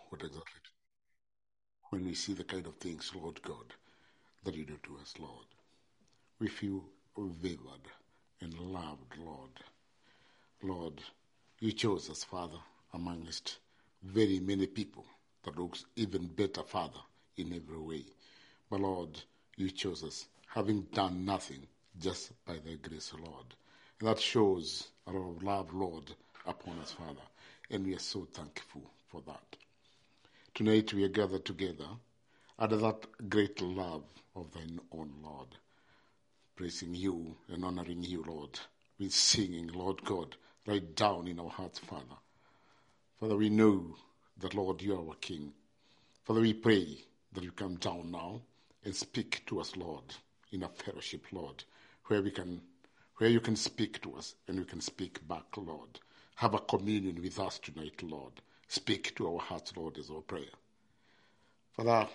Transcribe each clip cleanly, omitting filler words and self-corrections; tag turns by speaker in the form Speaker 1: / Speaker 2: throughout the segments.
Speaker 1: what exactly when we see the kind of things, Lord God, that you do to us, Lord. We feel favored and loved, Lord. Lord, you chose us, Father, amongst very many people that looks even better, Father, in every way. But Lord, you chose us, having done nothing, just by thy grace, Lord. And that shows a lot of love, Lord, upon us, Father. And we are so thankful for that. Tonight we are gathered together under that great love of thine own, Lord, praising you and honoring you, Lord, with singing, Lord God, right down in our hearts, Father. Father, we know that, Lord, you are our King. Father, we pray that you come down now and speak to us, Lord, in a fellowship, Lord, where you can speak to us and we can speak back, Lord. Have a communion with us tonight, Lord. Speak to our hearts, Lord, is our prayer. Father,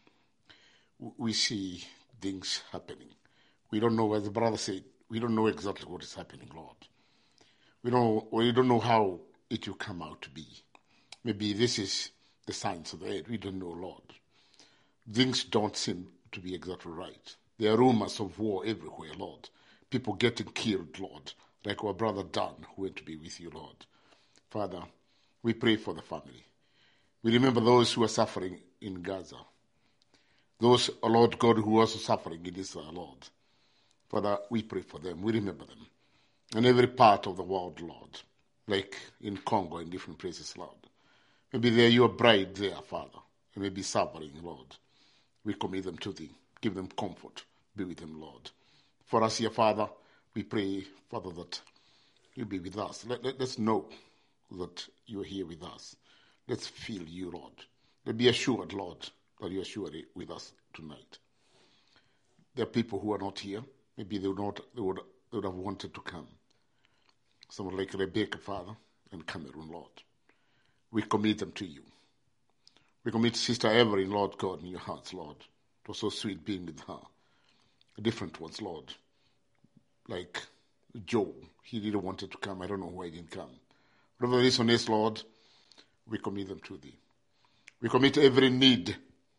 Speaker 1: we see things happening. We don't know, as the brother said, we don't know exactly what is happening, Lord. We don't know how it will come out to be. Maybe this is the signs of the end. We don't know, Lord. Things don't seem to be exactly right. There are rumors of war everywhere, Lord. People getting killed, Lord, like our brother Dan, who went to be with you, Lord. Father, we pray for the family. We remember those who are suffering in Gaza. Those, Lord God, who are also suffering in Israel, Lord. Father, we pray for them. We remember them. In every part of the world, Lord, like in Congo and different places, Lord. Maybe they're your bride there, Father. They may be suffering, Lord. We commit them to thee. Give them comfort. Be with them, Lord. For us here, Father, we pray, Father, that you be with us. Let's know that you are here with us. Let's feel you, Lord. Let's be assured, Lord, that you are surely with us tonight. There are people who are not here. Maybe they would have wanted to come. Someone like Rebecca, Father, and Cameroon, Lord. We commit them to you. We commit Sister Evelyn, Lord God, in your hearts, Lord. It was so sweet being with her. Different ones, Lord. Like Joe, he really wanted to come. I don't know why he didn't come. Whatever the reason is, Lord, we commit them to thee. We commit every need.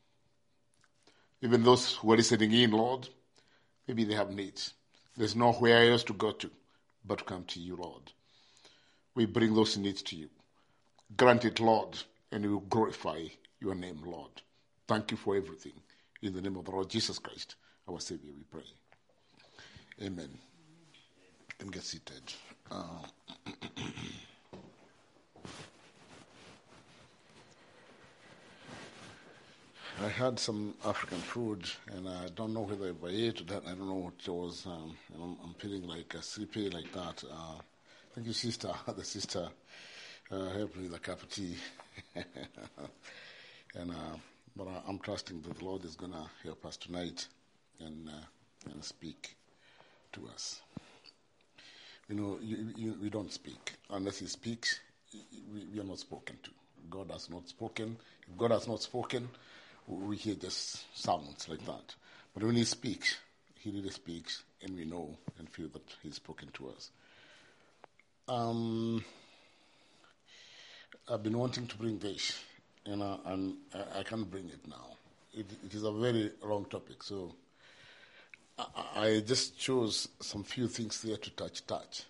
Speaker 1: Even those who are listening in, Lord, maybe they have needs. There's nowhere else to go to but to come to you, Lord. We bring those needs to you. Grant it, Lord, and we will glorify your name, Lord. Thank you for everything. In the name of the Lord Jesus Christ, our Savior, we pray. Amen. And get seated. I had some African food, and I don't know whether I ate that. I don't know what it was. I'm feeling like sleepy like that. Thank you, sister. The sister helped me with a cup of tea. But I'm trusting that the Lord is going to help us tonight and speak to us. You know, we don't speak. Unless he speaks, we are not spoken to. God has not spoken. If God has not spoken, we hear just sounds like that. But when he speaks, he really speaks, and we know and feel that he's spoken to us. I've been wanting to bring this, and I can't bring it now. It is a very long topic, so I just chose some few things there to touch.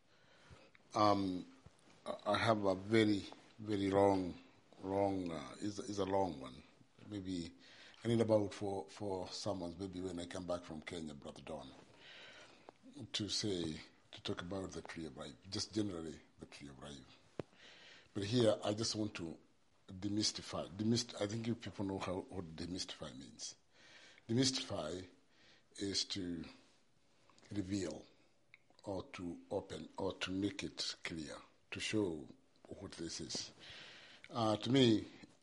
Speaker 1: I have a very, very long, is a long one. Maybe I need about for someone, maybe when I come back from Kenya, Brother Don, to talk about the tree of life, just generally the tree of life. But here, I just want to demystify. I think you people know what demystify means. Demystify is to reveal or to open or to make it clear, to show what this is. To me,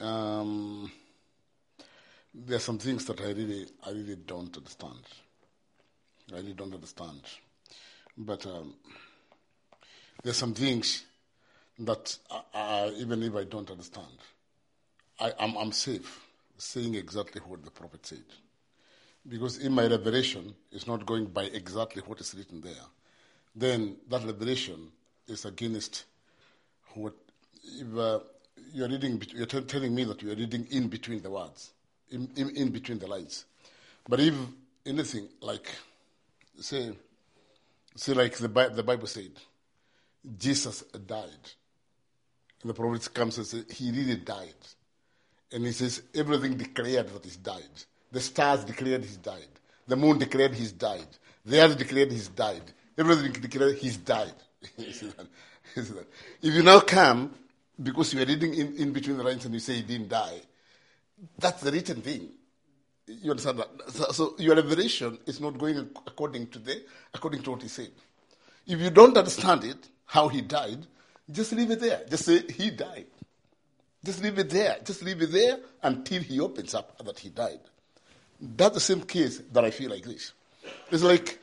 Speaker 1: there are some things that I really don't understand. I really don't understand. But there are some things that even if I don't understand, I'm safe saying exactly what the prophet said. Because in my revelation, it's not going by exactly what is written there. Then that revelation is against what, if you're telling me that you're reading in between the words, in between the lines. But if anything, like, say like the Bible said, Jesus died. And the prophet comes and says, he really died. And he says, everything declared that he's died. The stars declared he's died. The moon declared he's died. The earth declared he's died. Everything declared he's died. If you now come, because you are reading in between the lines and you say he didn't die, that's the written thing. You understand that? So your revelation is not going according to what he said. If you don't understand it, how he died, just leave it there. Just say he died. Just leave it there. Just leave it there until he opens up that he died. That's the same case that I feel like this. It's like,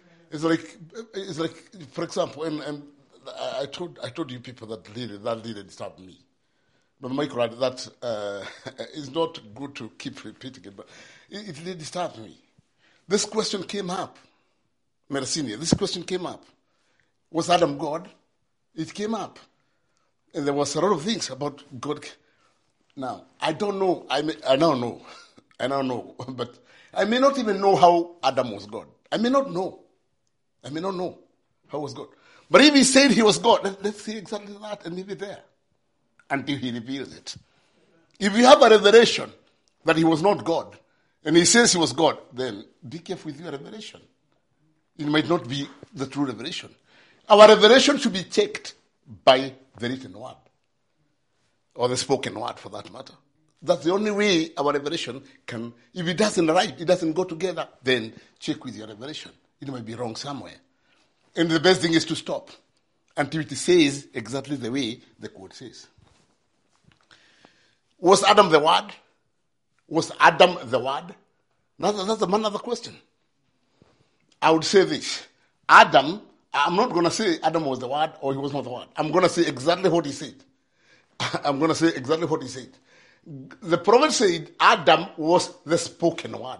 Speaker 1: for example, and I told you people that really disturbed me. But Michael, that is not good to keep repeating it, but it really disturbed me. This question came up, Mercinia. This question came up. Was Adam God? It came up. And there was a lot of things about God. Now, I don't know. I don't know. But I may not even know how Adam was God. I may not know how he was God. But if he said he was God, let's say exactly that and leave it there until he reveals it. If you have a revelation that he was not God, and he says he was God, then be careful with your revelation. It might not be the true revelation. Our revelation should be checked by the written word, or the spoken word for that matter. That's the only way our revelation can, if it doesn't rhyme, it doesn't go together, then check with your revelation. It might be wrong somewhere. And the best thing is to stop until it says exactly the way the quote says. Was Adam the Word? Was Adam the Word? That's another question. I would say this. Adam, I'm not going to say Adam was the Word or he was not the Word. I'm going to say exactly what he said. The prophet said Adam was the spoken word.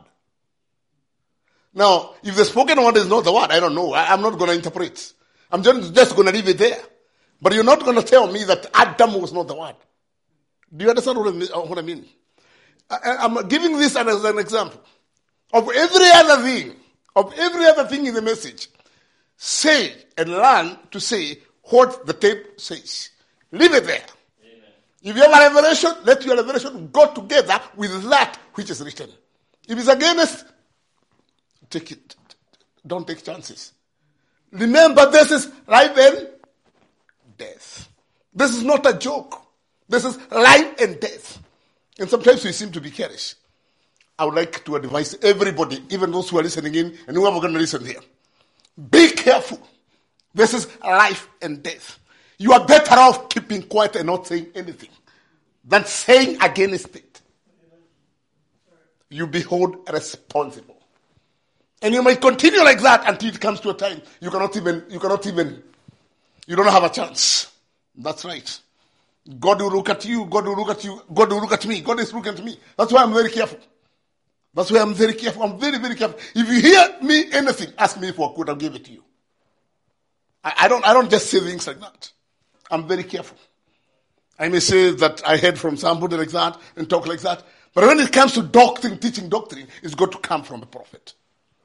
Speaker 1: Now, if the spoken word is not the word, I don't know. I'm not going to interpret. I'm just going to leave it there. But you're not going to tell me that Adam was not the word. Do you understand what I mean? I'm giving this as an example. Of every other thing in the message, say and learn to say what the tape says. Leave it there. Amen. If you have a revelation, let your revelation go together with that which is written. If it's against, take it. Don't take chances. Remember, this is life and death. This is not a joke. This is life and death. And sometimes we seem to be careless. I would like to advise everybody, even those who are listening in and whoever going to listen here, be careful. This is life and death. You are better off keeping quiet and not saying anything than saying against it. You be held responsible. And you may continue like that until it comes to a time you don't have a chance. That's right. God will look at you, God will look at you, God will look at me, God is looking at me. That's why I'm very careful. I'm very, very careful. If you hear me anything, ask me for a quote, I'll give it to you. I don't just say things like that. I'm very careful. I may say that I heard from somebody like that and talk like that. But when it comes to doctrine, teaching doctrine, it's got to come from a prophet.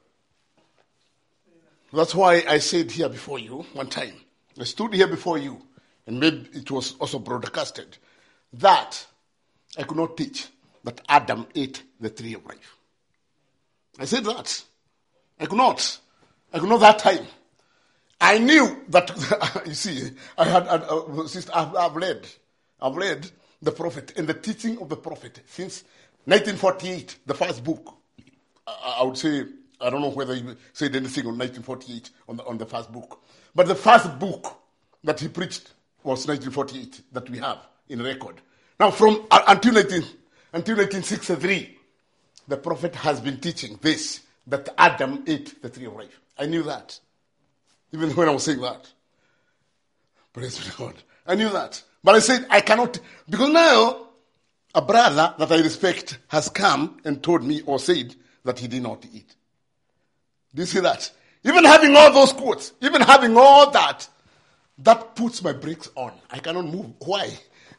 Speaker 1: That's why I said here before you one time. I stood here before you, and maybe it was also broadcasted, that I could not teach that Adam ate the tree of life. I said that. I could not that time. I knew that, you see, I've read the prophet and the teaching of the prophet since 1948, the first book. I would say, I don't know whether he said anything on 1948 on the first book. But the first book that he preached was 1948 that we have in record. Now until 1963, the prophet has been teaching this, that Adam ate the tree of life. I knew that. Even when I was saying that. Praise be God. I knew that. But I said, I cannot, because now a brother that I respect has come and told me or said that he did not eat. Do you see that? Even having all those quotes, even having all that, that puts my brakes on. I cannot move. Why?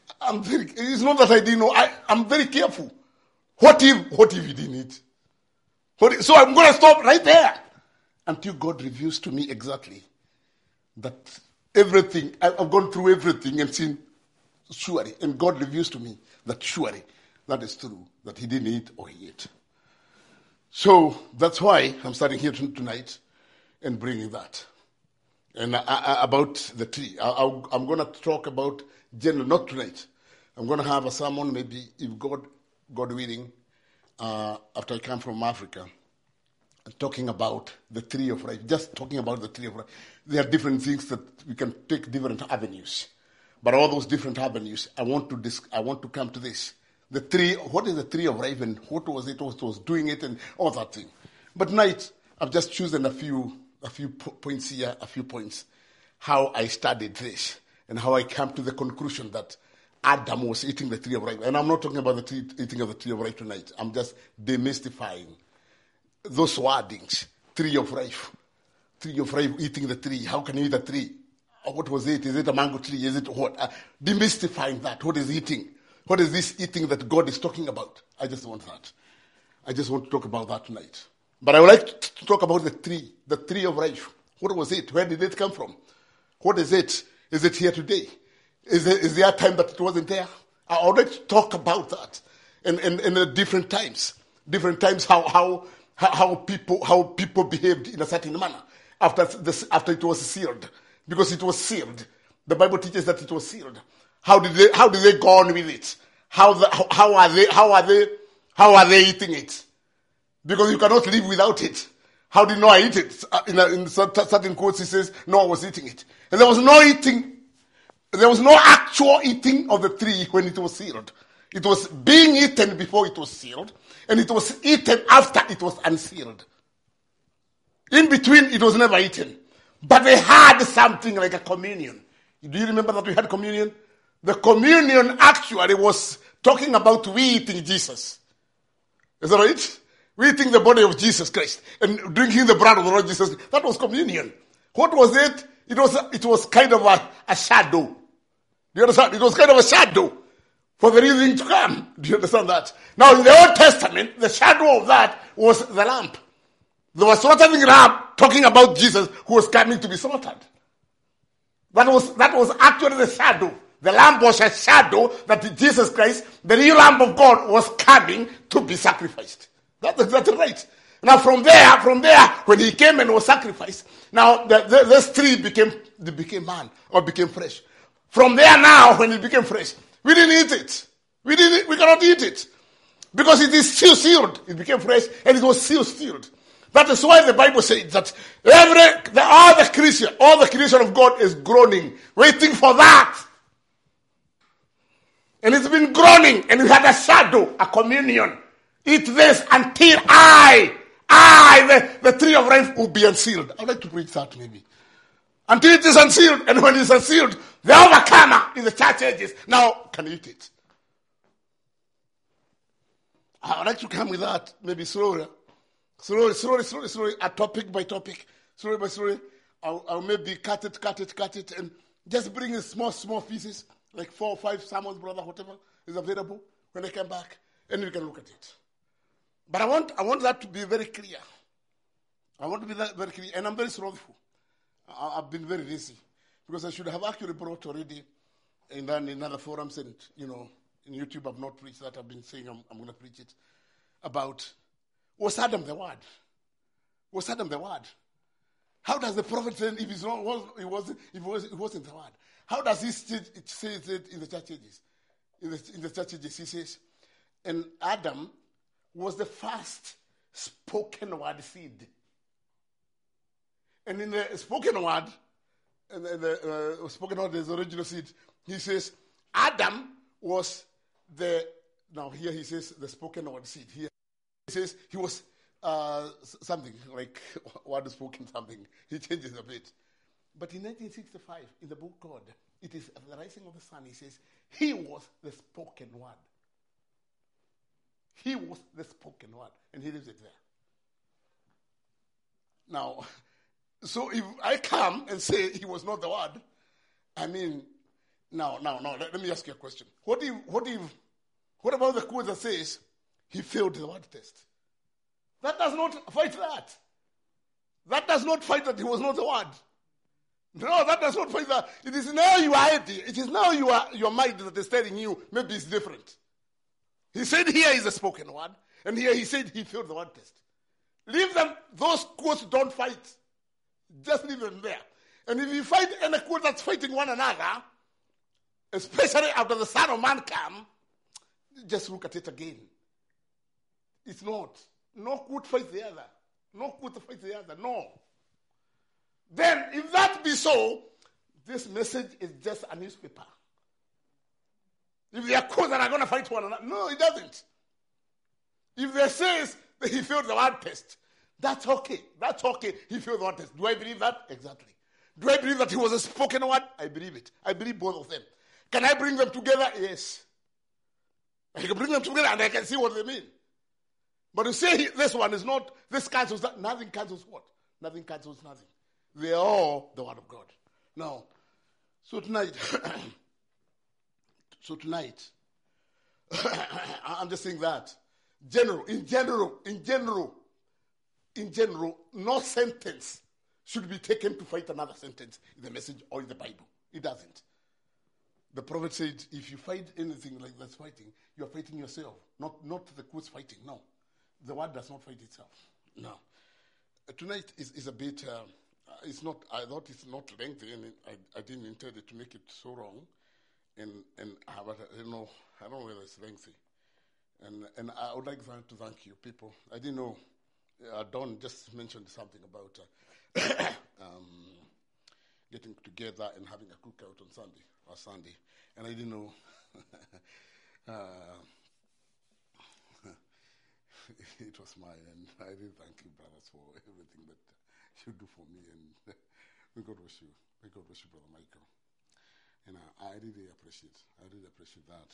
Speaker 1: It's not that I didn't know. I'm very careful. What if he didn't eat? So I'm going to stop right there until God reveals to me exactly that everything, I've gone through everything and seen surely, and God reveals to me that surely that is true, that he didn't eat or he ate. So that's why I'm starting here tonight and bringing that. And about the tree. I'm going to talk about general, not tonight. I'm going to have a sermon, maybe, if God willing, after I come from Africa, talking about the tree of life. Just talking about the tree of life. There are different things that we can take different avenues. But all those different avenues, I want to come to this. The tree, what is the tree of life and what was it, what was doing it and all that thing. But tonight, I've just chosen a few points here, a few points, how I studied this and how I came to the conclusion that Adam was eating the tree of life. And I'm not talking about the eating of the tree of life tonight. I'm just demystifying those wordings. Tree of life, eating the tree. How can you eat a tree? What was it? Is it a mango tree? Is it what? Demystifying that. What is eating? What is this eating that God is talking about? I just want that. I just want to talk about that tonight. But I would like to talk about the tree of life. What was it? Where did it come from? What is it? Is it here today? Is there a time that it wasn't there? I would like to talk about that. And different times. Different times how people behaved in a certain manner after it was sealed. Because it was sealed. The Bible teaches that it was sealed. How did they go on with it? How are they eating it? Because you cannot live without it. How did Noah eat it? In certain quotes, he says Noah was eating it. And there was no eating. There was no actual eating of the tree when it was sealed. It was being eaten before it was sealed. And it was eaten after it was unsealed. In between, it was never eaten. But they had something like a communion. Do you remember that we had communion? The communion actually was talking about we eating Jesus. Is that right? We eating the body of Jesus Christ and drinking the blood of the Lord Jesus. That was communion. What was it? It was kind of a shadow. Do you understand? It was kind of a shadow for the real thing to come. Do you understand that? Now in the Old Testament, the shadow of that was the lamb. There was slaughtering lamb talking about Jesus who was coming to be slaughtered. That was actually the shadow. The lamb was a shadow that Jesus Christ, the real Lamb of God, was coming to be sacrificed. That's exactly right. Now from there, when he came and was sacrificed, now this tree became man or became fresh. From there now, when it became fresh, we didn't eat it. We cannot eat it. Because it is still sealed. It became fresh and it was still sealed. That is why the Bible says that all the creation of God is groaning, waiting for that. And it's been groaning, and we had a shadow, a communion. Eat this until the tree of life will be unsealed. I'd like to preach that maybe. Until it is unsealed, and when it's unsealed, the overcomer in the church ages now can eat it. I'd like to come with that maybe slowly, topic by topic, slowly by slowly. I'll maybe cut it, and just bring in small pieces, like 4 or 5 sermons, brother, whatever is available when I come back, and you can look at it. But I want that to be very clear. I want to be very clear, and I'm very slothful. I've been very lazy because I should have actually brought already, and then in other forums and in YouTube I've not preached that. I've been saying I'm going to preach it about was Adam the Word? Was Adam the Word? How does the prophet say if it wasn't the Word? How does he say it in the church ages? In the church ages, he says, and Adam was the first spoken word seed. And in the spoken word, is the original seed. He says, Adam was now here he says the spoken word seed. Here he says he was something like word spoken something. He changes a bit. But in 1965, in the book God, it is at the rising of the sun, he says, he was the spoken word. He was the spoken word. And he leaves it there. Now, so if I come and say he was not the word, I mean,
Speaker 2: Now, let me ask you a question. What about the quote that says he failed the word test? That does not fight that. That does not fight that he was not the word. No, that does not fight that. It is now your head. It is now your mind that is telling you maybe it's different. He said here is a spoken word, and here he said he failed the word test. Leave them. Those quotes don't fight. Just leave them there. And if you find any quote that's fighting one another, especially after the Son of Man come, just look at it again. It's not. No quote fights the other. No quote fights the other. No. Then, if that be so, this message is just a newspaper. If there are quotes that are going to fight one another, no, it doesn't. If they says that he failed the word test, that's okay. That's okay. He failed the word test. Do I believe that? Exactly. Do I believe that he was a spoken word? I believe it. I believe both of them. Can I bring them together? Yes. I can bring them together and I can see what they mean. But to say this one is not, this cancels that, nothing cancels what? Nothing cancels nothing. They are all the word of God. Now, so tonight, I'm just saying that. In general, no sentence should be taken to fight another sentence in the message or in the Bible. It doesn't. The prophet said, if you fight anything like that's fighting, you're fighting yourself, not the quotes fighting. No. The word does not fight itself. No. Tonight is a bit, it's not, I thought it's not lengthy, and I didn't intend it to make it so long. But I don't know whether it's lengthy. And I would like to thank you, people. I didn't know, Don just mentioned something about getting together and having a cookout on Sunday. And I didn't know, it was mine, and I really thank you, brothers, for everything that you do for me, and may God bless you. May God bless you, Brother Michael. And I really appreciate that.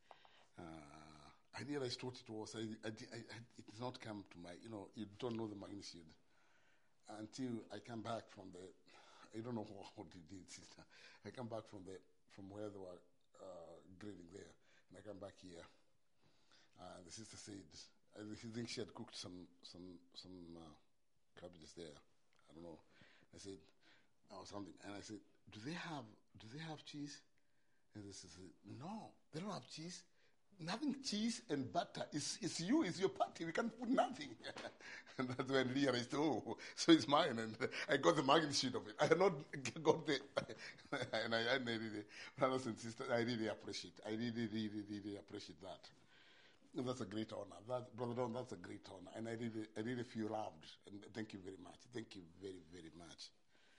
Speaker 2: I realized what it was. It did not come to my, you don't know the magnitude until I come back from I don't know what you did, sister. I come back from where they were grilling there, and I come back here. The sister said, I think she had cooked some cabbages there. I don't know. I said, or something, and I said, do they have cheese? And they said, no, they don't have cheese. Nothing cheese and butter. It's your party. We can't put nothing. And that's when Leah realized, so it's mine. And I got the magnitude of it. I had not got the, and I really, brothers and sisters, I really appreciate. I really appreciate that. That's a great honor. Brother Don, that's a great honor. And I really feel loved. And thank you very much. Thank you very, very much.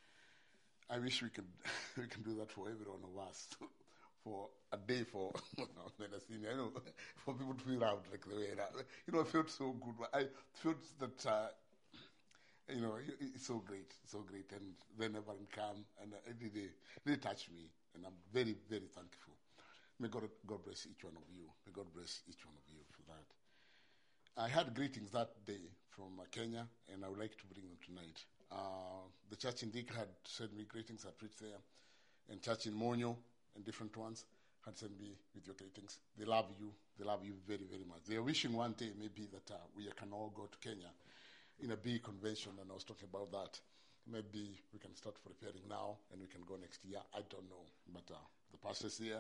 Speaker 2: I wish we could do that for every one of us. For a day for I know, for people to feel out like the way that, I felt so good. I felt that it's so great, and then everyone come and they touched me, and I'm very, very thankful. May God bless each one of you. May God bless each one of you for that. I had greetings that day from Kenya, and I would like to bring them tonight. The church in Thika had sent me greetings. I preached there, and church in Monyo and different ones had sent me with your greetings. They love you. They love you very, very much. They are wishing one day maybe that we can all go to Kenya in a big convention, and I was talking about that. Maybe we can start preparing now, and we can go next year. I don't know, but the pastor's here.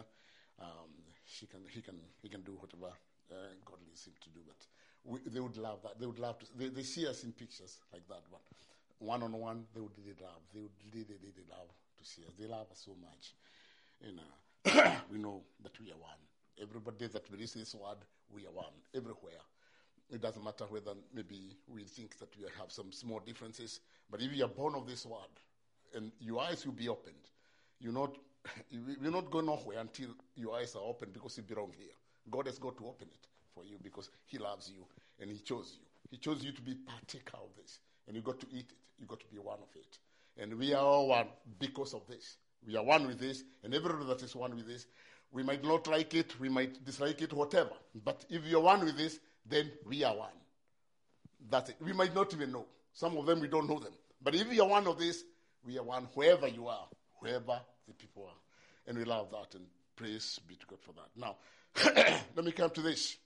Speaker 2: He can do whatever God leads him to do. But they would love that. They would love to. They see us in pictures like that, but one-on-one, they would really love. They would really, really love to see us. They love us so much. And we know that we are one. Everybody that believes this word, we are one. Everywhere. It doesn't matter whether maybe we think that we have some small differences, but if you are born of this word, and your eyes will be opened, you'll not go nowhere until your eyes are open, because you belong here. God has got to open it for you because He loves you and He chose you. He chose you to be partaker of this, and you got to eat it. You got to be one of it. And we are all one because of this. We are one with this, and everyone that is one with this, we might not like it, we might dislike it, whatever. But if you're one with this, then we are one. That's it. We might not even know. Some of them, we don't know them. But if you're one of this, we are one wherever you are, wherever the people are. And we love that, and praise be to God for that. Now, let me come to this.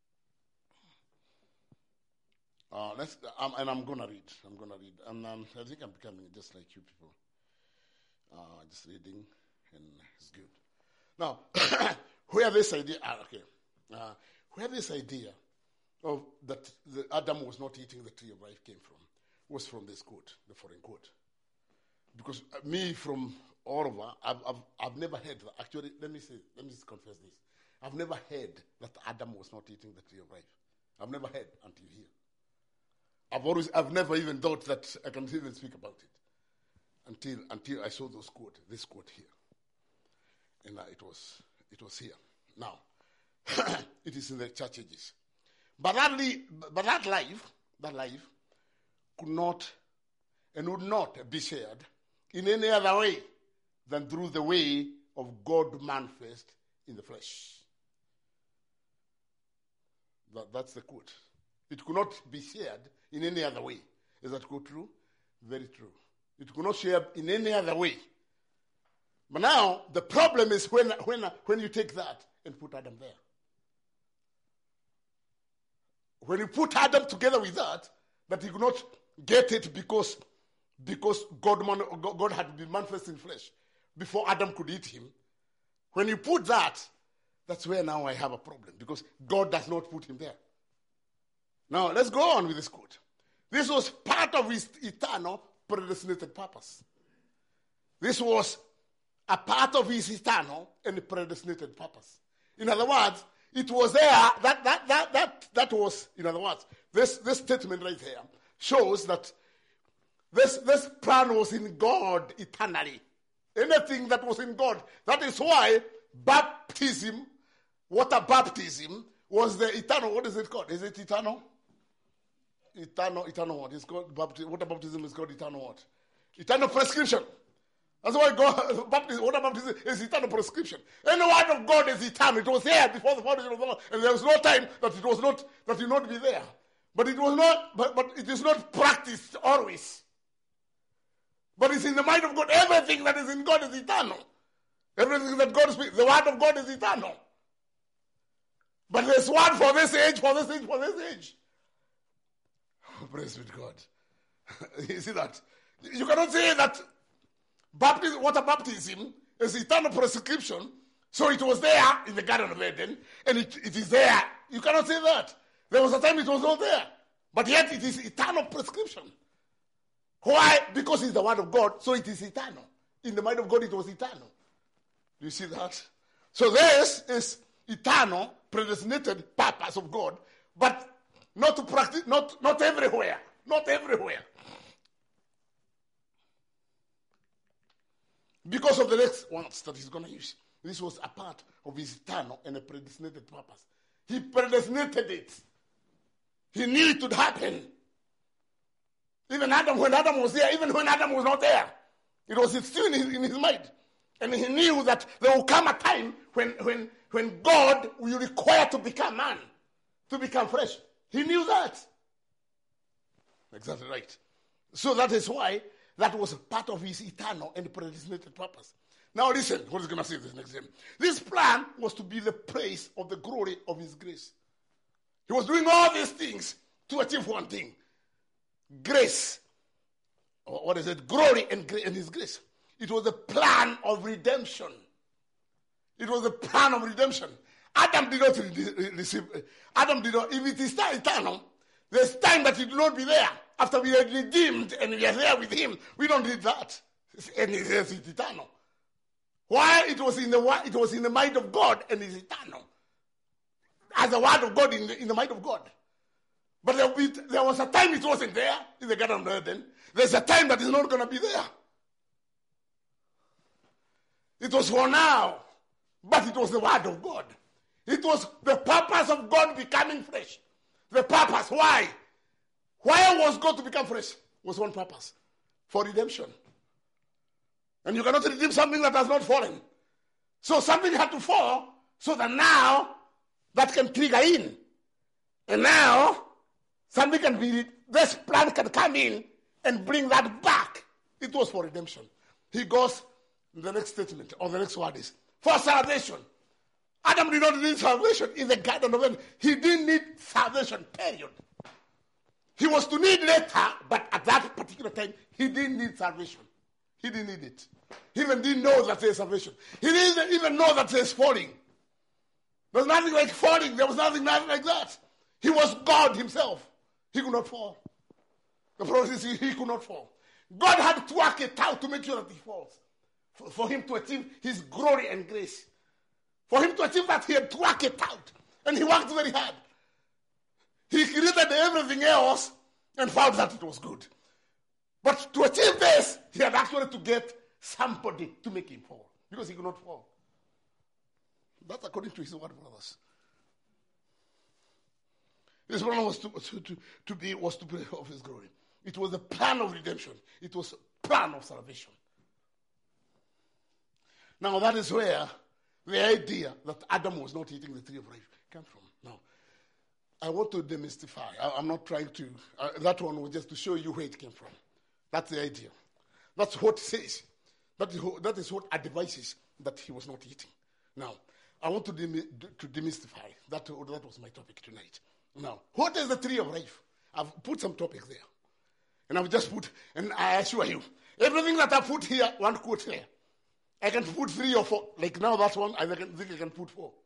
Speaker 2: I'm going to read. And I think I'm becoming just like you people. Just reading, and it's good. Now, where this idea of that Adam was not eating the tree of life came from was from this quote, the foreign quote. Because me, from all over, I've never heard that. Actually, let me just confess this. I've never heard that Adam was not eating the tree of life. I've never heard until here. I've never even thought that I can even speak about it until I saw this quote here, and it was here. Now, it is in the church ages, but that life could not and would not be shared in any other way than through the way of God manifest in the flesh. That's the quote. It could not be shared in any other way. Is that quote true? Very true. It could not share in any other way. But now, the problem is when you take that and put Adam there. When you put Adam together with that he could not get it because God had been manifest in flesh before Adam could eat him. When you put that, that's where now I have a problem, because God does not put him there. Now, let's go on with this quote. This was part of his eternal predestinated purpose. This was a part of his eternal and predestinated purpose. In other words, it was there, that was, in other words, this statement right here shows that this plan was in God eternally. Anything that was in God. That is why baptism, water baptism, was the eternal. What is it called? Is it eternal? Eternal what? It's called baptism. Water baptism is called eternal what? Eternal prescription. That's why water baptism is eternal prescription. Any word of God is eternal. It was there before the foundation of the world, and there was no time that it was not, that it not be there. But it was not. But it is not practiced always. But it's in the mind of God. Everything that is in God is eternal. Everything that God speaks, the word of God is eternal. But there's one for this age, for this age, for this age. Oh, praise be to God. You see that? You cannot say that water baptism is eternal prescription, so it was there in the Garden of Eden, and it is there. You cannot say that. There was a time it was not there. But yet it is eternal prescription. Why? Because it's the word of God, so it is eternal. In the mind of God, it was eternal. Do you see that? So this is eternal, predestinated purpose of God, but not to practice, not everywhere. Not everywhere. Because of the next ones that he's going to use. This was a part of his eternal and a predestinated purpose. He predestinated it. He knew it would happen. Even Adam, when Adam was there, even when Adam was not there, it was still in his mind. And he knew that there will come a time when God will require to become man, to become flesh. He knew that. Exactly right. So that is why that was part of his eternal and predestinated purpose. Now listen, what is going to say this next time? This plan was to be the praise of the glory of his grace. He was doing all these things to achieve one thing. Grace. Or what is it? Glory and his grace. It was the plan of redemption. It was the plan of redemption. Adam did not receive. Adam did not. If it is not eternal, there's time that he will not be there. After we are redeemed and we are there with him, we don't need that. And it is eternal. Why? It was in the mind of God and it's eternal. As the word of God in the mind of God. But there was a time it wasn't there in the Garden of Eden. There's a time that it's not going to be there. It was for now, but it was the word of God. It was the purpose of God becoming flesh. The purpose. Why? Why was God to become flesh? Was one purpose. For redemption. And you cannot redeem something that has not fallen. So something had to fall so that now that can trigger in. And now something can be, this plan can come in and bring that back. It was for redemption. He goes, The next statement or the next word is for salvation. Adam did not need salvation in the Garden of Eden. He didn't need salvation, period. He was to need later, but at that particular time, he didn't need salvation. He didn't need it. He even didn't know that there's salvation. He didn't even know that there's falling. There's nothing like falling. There was nothing like that. He was God himself. He could not fall. The problem is he could not fall. God had to work it out to make sure that he falls. For him to achieve his glory and grace. For him to achieve that, he had to work it out. And he worked very hard. He created everything else and found that it was good. But to achieve this, he had actually to get somebody to make him fall. Because he could not fall. That's according to his word, brothers. His plan was to be of his glory. It was the plan of redemption. It was a plan of salvation. Now that is where the idea that Adam was not eating the tree of life came from. Now, I want to demystify. I'm not trying to. That one was just to show you where it came from. That's the idea. That's what it says. That is what advises that he was not eating. Now, I want to demystify. That was my topic tonight. Now, what is the tree of life? I've put some topics there. And I've just put, and I assure you, everything that I put here, one quote here. I can put 3 or 4. Like now, that's one. I think I can put 4.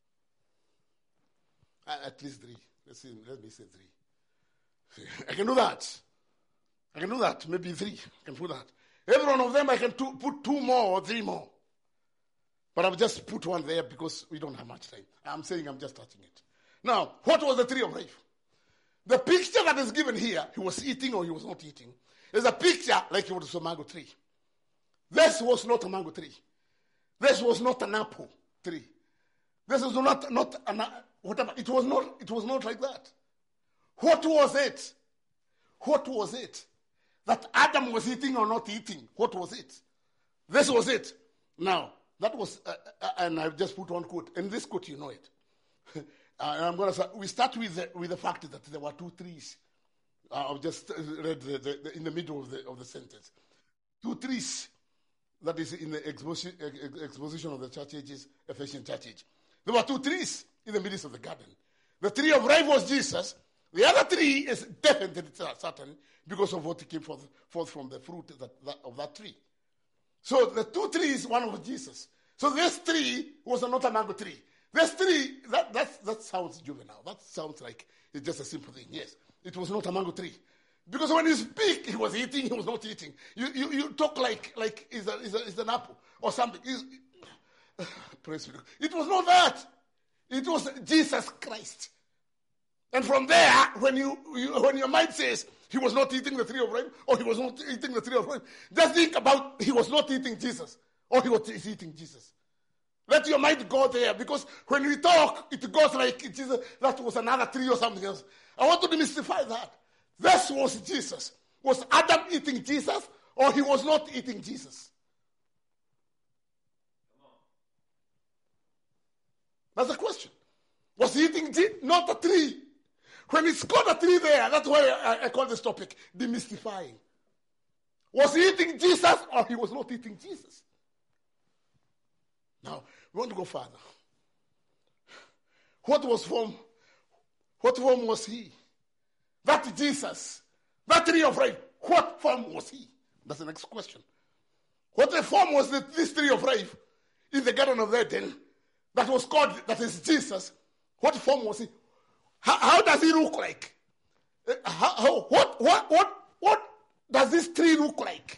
Speaker 2: At least 3. Let me say 3. I can do that. Maybe 3. I can put that. Every one of them, I can put 2 more or 3 more. But I've just put one there because we don't have much time. I'm saying I'm just touching it. Now, what was the tree of life? The picture that is given here, he was eating or he was not eating, is a picture like it was a mango tree. This was not a mango tree. This was not an apple tree. This is not an whatever. It was not like that. What was it? What was it that Adam was eating or not eating? What was it? This was it. Now, that was, and I've just put one quote. And this quote, you know it. And I'm going to start. We start with the fact that there were 2 trees. I've just read in the middle of the sentence. 2 trees. That is in the exposition of the church ages, Ephesian church age. There were 2 trees in the midst of the garden. The tree of life was Jesus. The other tree is definitely Satan because of what came forth from the fruit of that tree. So the 2 trees, one was Jesus. So this tree was not a mango tree. This tree, that sounds juvenile. That sounds like it's just a simple thing. Yes, it was not a mango tree. Because when you speak, he was eating, he was not eating. You talk like it's an apple or something. Praise God. It was not that. It was Jesus Christ. And from there, when your mind says he was not eating the tree of life or he was not eating the tree of life, just think about he was not eating Jesus or he was eating Jesus. Let your mind go there, because when we talk, it goes like that was another tree or something else. I want to demystify that. This was Jesus. Was Adam eating Jesus or he was not eating Jesus? That's the question. Was he eating not a tree? When it's called a tree there, that's why I call this topic demystifying. Was he eating Jesus or he was not eating Jesus? Now, we want to go further. What form was he? That Jesus, that tree of life, what form was he? That's the next question. What form was this tree of life in the Garden of Eden that was called, that is Jesus? What form was he? How does he look like? What does this tree look like?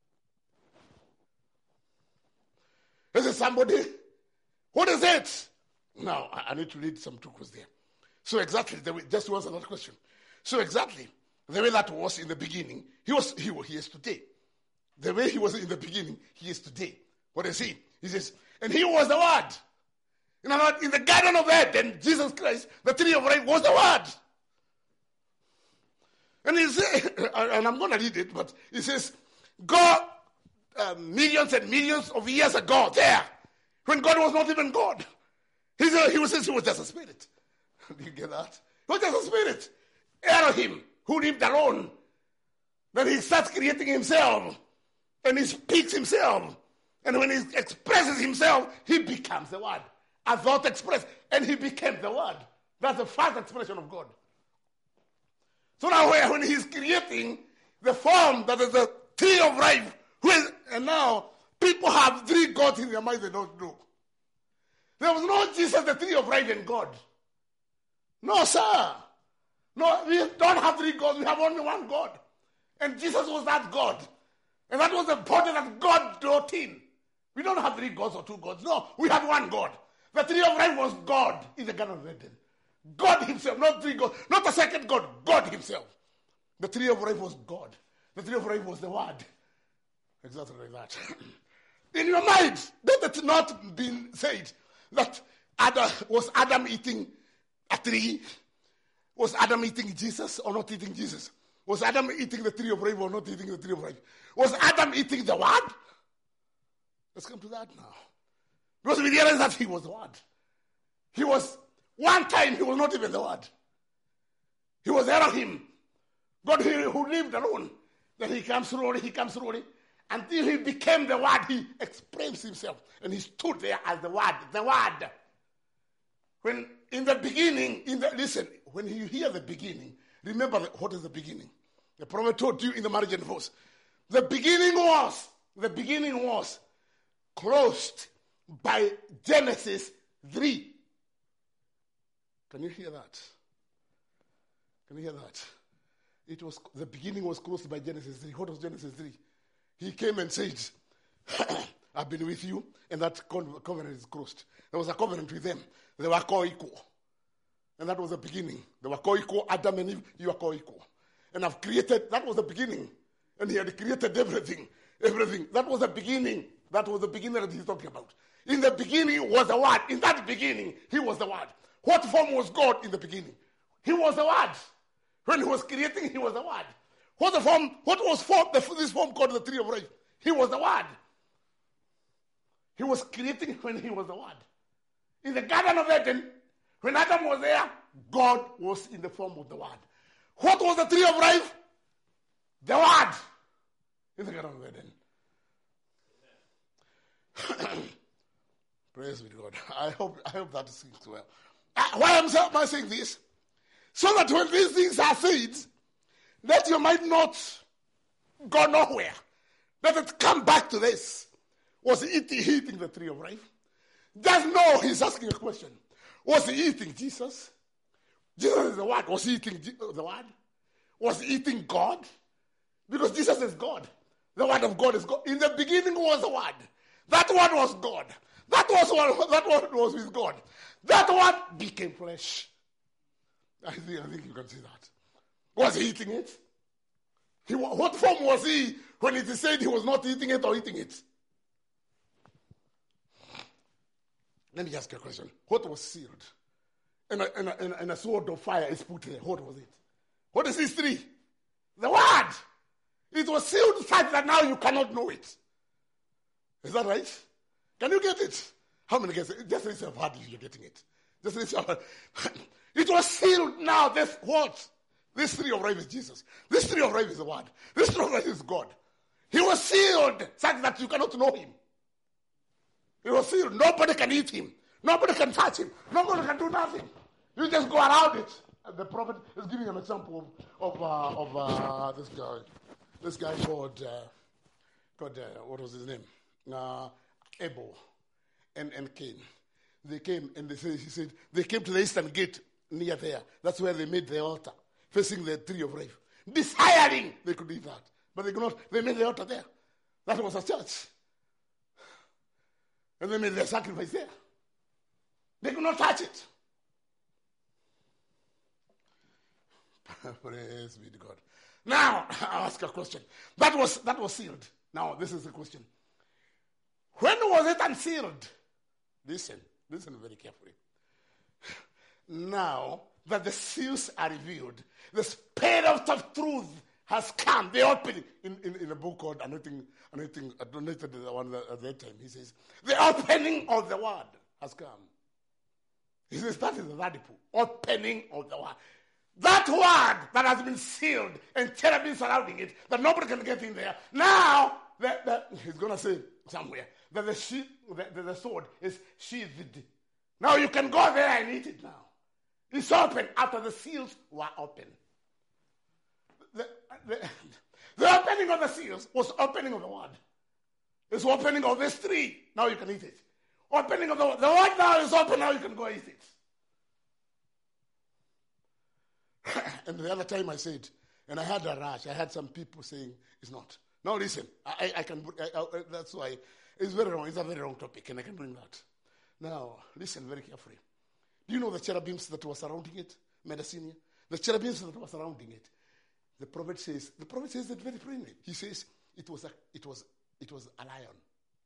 Speaker 2: Is it somebody? What is it? Now, I need to read some truths there. So exactly, just to answer that question. So exactly, the way that was in the beginning, he is today. The way he was in the beginning, he is today. What is he? He says, and he was the Word. In the Garden of Eden, Jesus Christ, the tree of life, was the Word. And he says, and I'm going to read it, but he says, God, millions and millions of years ago, there, when God was not even God, he says he was just a spirit. Do you get that? He was just a spirit. Elohim, who lived alone. Then he starts creating himself, and he speaks himself, And when he expresses himself, he becomes the Word. A thought expressed, and he became the Word. That's the first expression of God. So now when he's creating the form that is the tree of life, and now people have three gods in their mind they don't know. There was no Jesus, the tree of life, and God. No, sir. No, we don't have three gods. We have only one God. And Jesus was that God. And that was the body that God dwelt in. We don't have three gods or two gods. No, we have one God. The tree of life was God in the Garden of Eden. God himself, not three gods, not a second God, God himself. The tree of life was God. The tree of life was the Word. Exactly like that. In your mind, that it's not been said that Adam eating a tree? Was Adam eating Jesus or not eating Jesus? Was Adam eating the tree of life or not eating the tree of life? Was Adam eating the Word? Let's come to that now. Because we realize that he was the Word. He was, one time he was not even the Word. He was Elohim. God who lived alone. Then he comes slowly, until he became the Word. He expressed himself. And he stood there as the Word. The Word. When in the beginning, listen, when you hear the beginning, remember what is the beginning. The prophet told you in the margin verse. The beginning was closed by Genesis 3. Can you hear that? Can you hear that? The beginning was closed by Genesis 3. What was Genesis 3? He came and said, I've been with you, and that covenant is closed. There was a covenant with them. They were co-equal. And that was the beginning. They were co-equal. Adam and Eve, you are co-equal. And I've created, that was the beginning. And he had created everything. Everything. That was the beginning. That was the beginning that he's talking about. In the beginning was the Word. In that beginning, he was the Word. What form was God in the beginning? He was the Word. When he was creating, he was the Word. What was this form called the tree of life? He was the Word. He was creating when he was the Word. In the Garden of Eden, when Adam was there, God was in the form of the Word. What was the tree of life? The Word. In the Garden of Eden. Praise be to God. I hope that sinks well. Why am I saying this? So that when these things are said, that you might not go nowhere. Let it come back to this. Was he eating the tree of life? Just know he's asking a question. Was he eating Jesus? Jesus is the Word. Was he eating the Word? Was he eating God? Because Jesus is God. The Word of God is God. In the beginning was the Word. That Word was God. That Word was with God. That Word became flesh. I think you can see that. Was he eating it? What form was he when it is said he was not eating it or eating it? Let me ask you a question. What was sealed? And a sword of fire is put there. What was it? What is this tree? The Word. It was sealed such that now you cannot know it. Is that right? Can you get it? How many guys? Just raise your hand if you're getting it. Just raise your hand. It was sealed now. This what? This tree of life is Jesus. This tree of life is the Word. This tree of life is God. He was sealed such that you cannot know him. He was sealed. Nobody can eat him. Nobody can touch him. Nobody can do nothing. You just go around it. And the prophet is giving an example of this guy. This guy called what was his name? Abel and Cain. They came and he said they came to the eastern gate near there. That's where they made the altar, facing the tree of life. Desiring they could eat that. But they could not. They made the altar there. That was a church. And they made their sacrifice there. They could not touch it. Praise be to God. Now, I'll ask a question. That was sealed. Now, this is the question. When was it unsealed? Listen very carefully. Now that the seals are revealed, the spirit of truth has come. The opening in a book called Anointed the one at that time. He says, the opening of the word has come. He says that is the radical opening of the word. That word that has been sealed and cherubim surrounding it, that nobody can get in there. Now, he's going to say somewhere, that the sword is sheathed. Now you can go there and eat it now. It's open after the seals were open. The opening of the seals was opening of the word. It's opening of this tree. Now you can eat it. Opening of the word now is open. Now you can go eat it. And the other time I said, and I had a rush. I had some people saying it's not. Now listen, I can. That's why it's very wrong. It's a very wrong topic, and I can bring that. Now listen very carefully. Do you know the cherubims that were surrounding it, Medicine? The cherubims that were surrounding it. The prophet says that very plainly. He says it was a lion.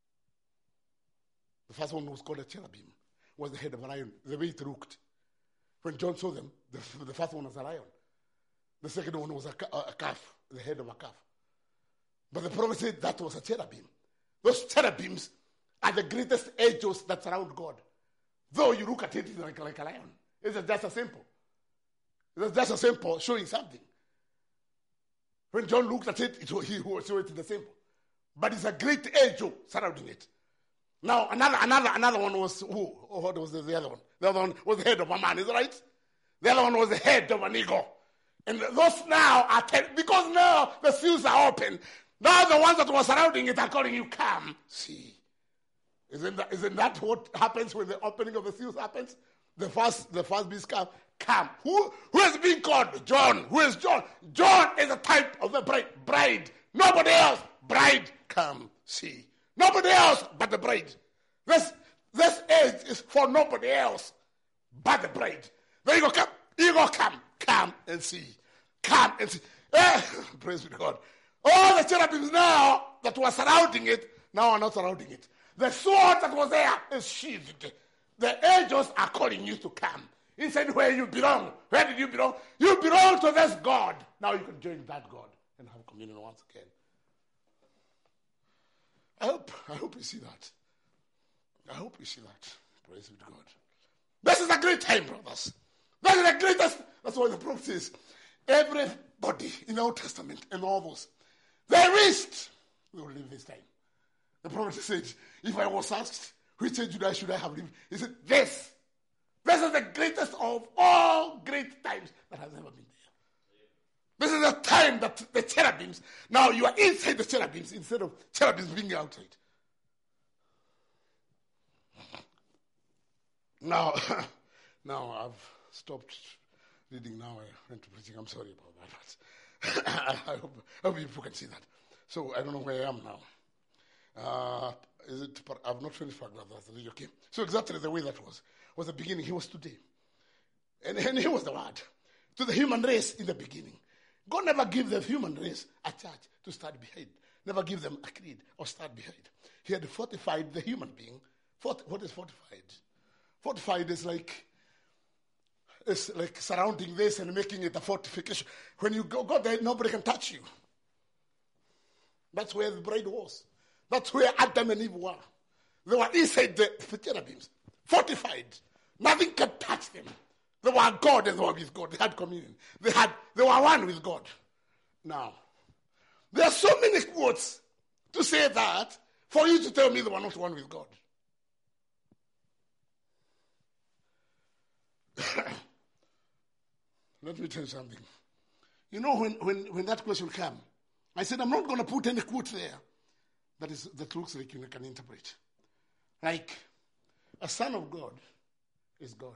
Speaker 2: The first one was called a cherubim. Was the head of a lion. The way it looked. When John saw them, the first one was a lion. The second one was a calf, the head of a calf. But the prophet said that was a cherubim. Those cherubims are the greatest angels that surround God. Though you look at it like a lion. It's just a simple. It's just a simple showing something. When John looked at it, he was showing it the simple. But it's a great angel surrounding it. Now, another one was who? Oh, what was the other one? The other one was the head of a man, is that right? The other one was the head of an eagle. And those now are, because now the seals are open, now the ones that were surrounding it are calling you, come, see. Isn't that what happens when the opening of the seals happens? The first beast come. Who is being called? John. Who is John? John is a type of the bride. Nobody else. Bride, come, see. Nobody else but the bride. This age is for nobody else but the bride. There you go, come. You go, come and see. Come and see. Praise be to God. All the cherubims now that were surrounding it, now are not surrounding it. The sword that was there is sheathed. The angels are calling you to come. He said, where you belong. Where did you belong? You belong to this God. Now you can join that God and have communion once again. I hope you see that. I hope you see that. Praise be to God. This is a great time, brothers. This is the greatest. That's why the prophet says, everybody in the Old Testament and all those, they wished we would live this time. The prophet said, if I was asked, which age should I have lived? He said, this. This is the greatest of all great times that has ever been there. This is the time that the cherubims, now you are inside the cherubims instead of cherubims being outside. Now I've stopped reading now. I went to preaching. I'm sorry about that. I hope people can see that. So I don't know where I am now. I've not finished paragraph. Okay. So exactly the way that was the beginning. He was today. And he was the word. To the human race in the beginning. God never gave the human race a church to start behind. Never give them a creed or start behind. He had fortified the human being. What is fortified? Fortified is like surrounding this and making it a fortification. When you go there, nobody can touch you. That's where the bride was. That's where Adam and Eve were. They were inside the cherubims, fortified. Nothing can touch them. They were God and they were with God. They had communion. They were one with God. Now, there are so many quotes to say that for you to tell me they were not one with God. Let me tell you something. You know, when that question came, I said, I'm not going to put any quote there that looks like you can interpret. Like, a son of God is God.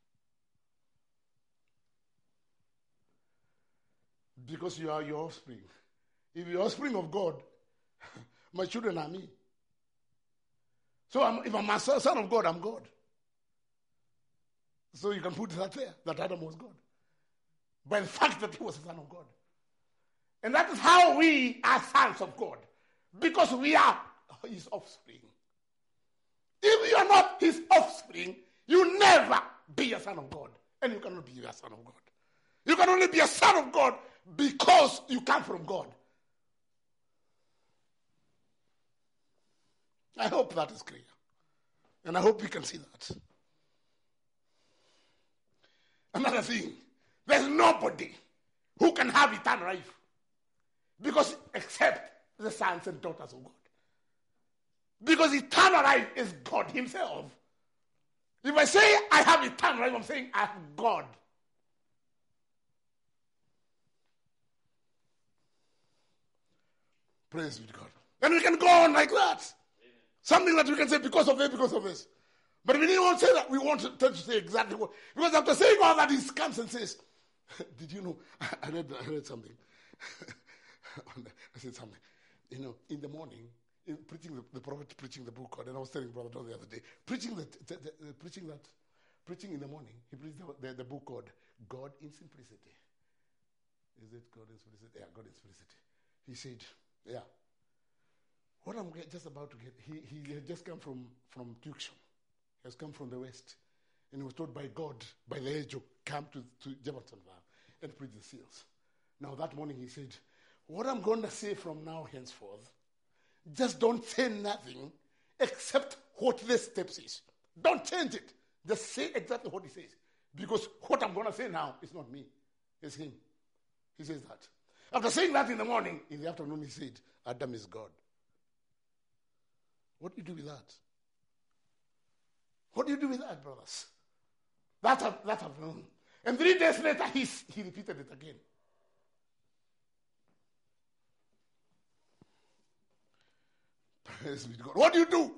Speaker 2: Because you are your offspring. If you're offspring of God, my children are me. So if I'm a son of God, I'm God. So you can put that there, that Adam was God. By the fact that he was a son of God. And that is how we are sons of God. Because we are his offspring. If you are not his offspring, you never be a son of God. And you cannot be a son of God. You can only be a son of God because you come from God. I hope that is clear. And I hope you can see that. Another thing, there's nobody who can have eternal life. Because except the sons and daughters of God. Because eternal life is God himself. If I say I have eternal life, I'm saying I have God. Praise be to God. And we can go on like that. Amen. Something that we can say because of it, because of this. But we didn't want to say that. We want to say exactly what. Because after saying all that, he comes and says, did you know? I read something. I said something. You know, in the morning, the prophet preaching the book, and I was telling Brother Don the other day, preaching in the morning, he preached the book called God in Simplicity. Is it God in Simplicity? Yeah, God in Simplicity. He said, yeah. What I'm just about to get, he had just come from Tucson. He has come from the West. And he was told by God, by the angel, come to Jeffersonville and preach the seals. Now that morning he said, what I'm going to say from now henceforth, just don't say nothing except what the step says. Don't change it. Just say exactly what he says. Because what I'm going to say now is not me. It's him. He says that. After saying that in the morning, in the afternoon he said, Adam is God. What do you do with that? What do you do with that, brothers? That afternoon. And 3 days later, he repeated it again. Praise be to God. What do you do?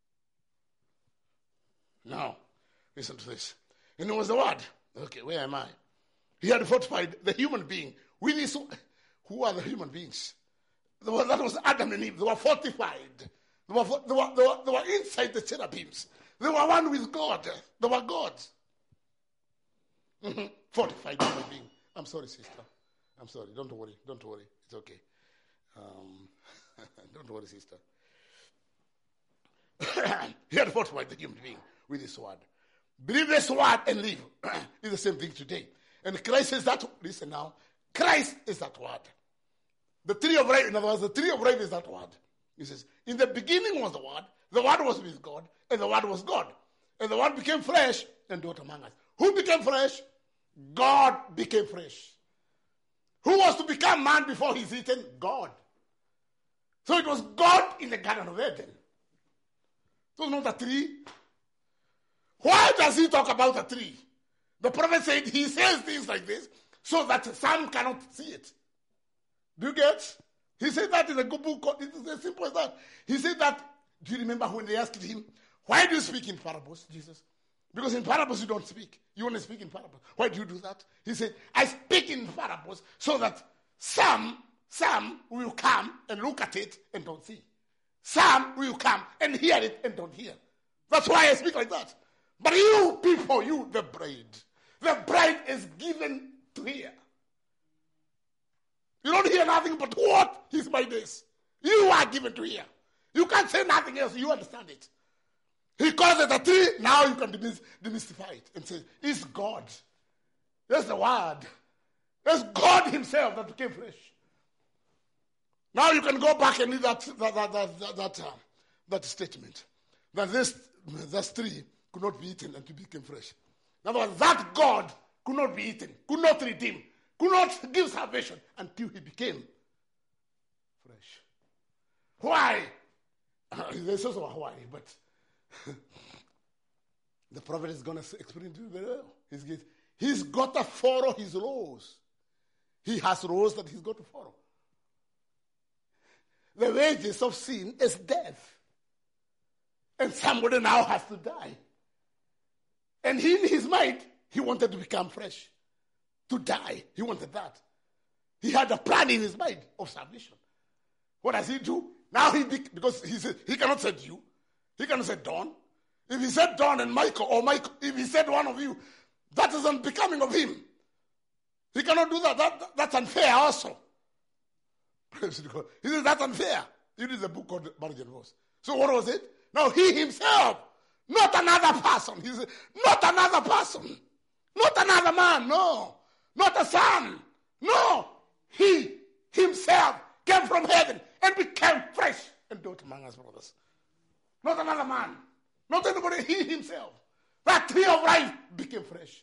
Speaker 2: Now, listen to this. And it was the word. Okay, where am I? He had fortified the human being with his. Who are the human beings? That was Adam and Eve. They were fortified. They were inside the cherubims. They were one with God. They were gods. Fortified human being. I'm sorry, sister. I'm sorry. Don't worry. It's okay. Don't worry, sister. He had fortified the human being with his word. Believe this word and live. It's the same thing today. And Christ is that. Listen now. Christ is that word. The tree of life, in other words, the tree of life is that word. He says, in the beginning was the word was with God, and the word was God. And the word became flesh and dwelt among us. Who became flesh? God became flesh. Who was to become man before he's eaten? God. So it was God in the Garden of Eden. It was not a tree. Why does he talk about a tree? The prophet said he says things like this so that some cannot see it. Do you get? He said that in a good book. It is as simple as that. He said that, do you remember when they asked him, why do you speak in parables, Jesus? Because in parables you don't speak. You only speak in parables. Why do you do that? He said, I speak in parables so that some will come and look at it and don't see. Some will come and hear it and don't hear. That's why I speak like that. But you people, you, the bride is given to hear. You don't hear nothing but what his mind is. You are given to hear. You can't say nothing else. You understand it. He calls it a tree. Now you can demystify it and say, it's God. That's the word. That's God himself that became flesh. Now you can go back and read that statement. That this tree could not be eaten until it became fresh. In other words, that God could not be eaten, could not redeem, could not give salvation until he became fresh. Why? There's also a why, but the prophet is going to explain to you very well. He's got to follow his laws. He has laws that he's got to follow. The wages of sin is death. And somebody now has to die. And in his mind, he wanted to become fresh. To die. He wanted that. He had a plan in his mind of salvation. What does he do? Now because he cannot say you. He cannot say Don. If he said Don and Michael, or Michael, if he said one of you, that is unbecoming of him. He cannot do that. That's unfair also. Praise God. He says that's unfair. It is a book called Marriage and Divorce. So what was it? Now he himself, not another person. He said, not another person. Not another man, no. Not a son. No. He himself came from heaven and became fresh and dwelt among us, brothers. Not another man. Not anybody. He himself. That tree of life became fresh.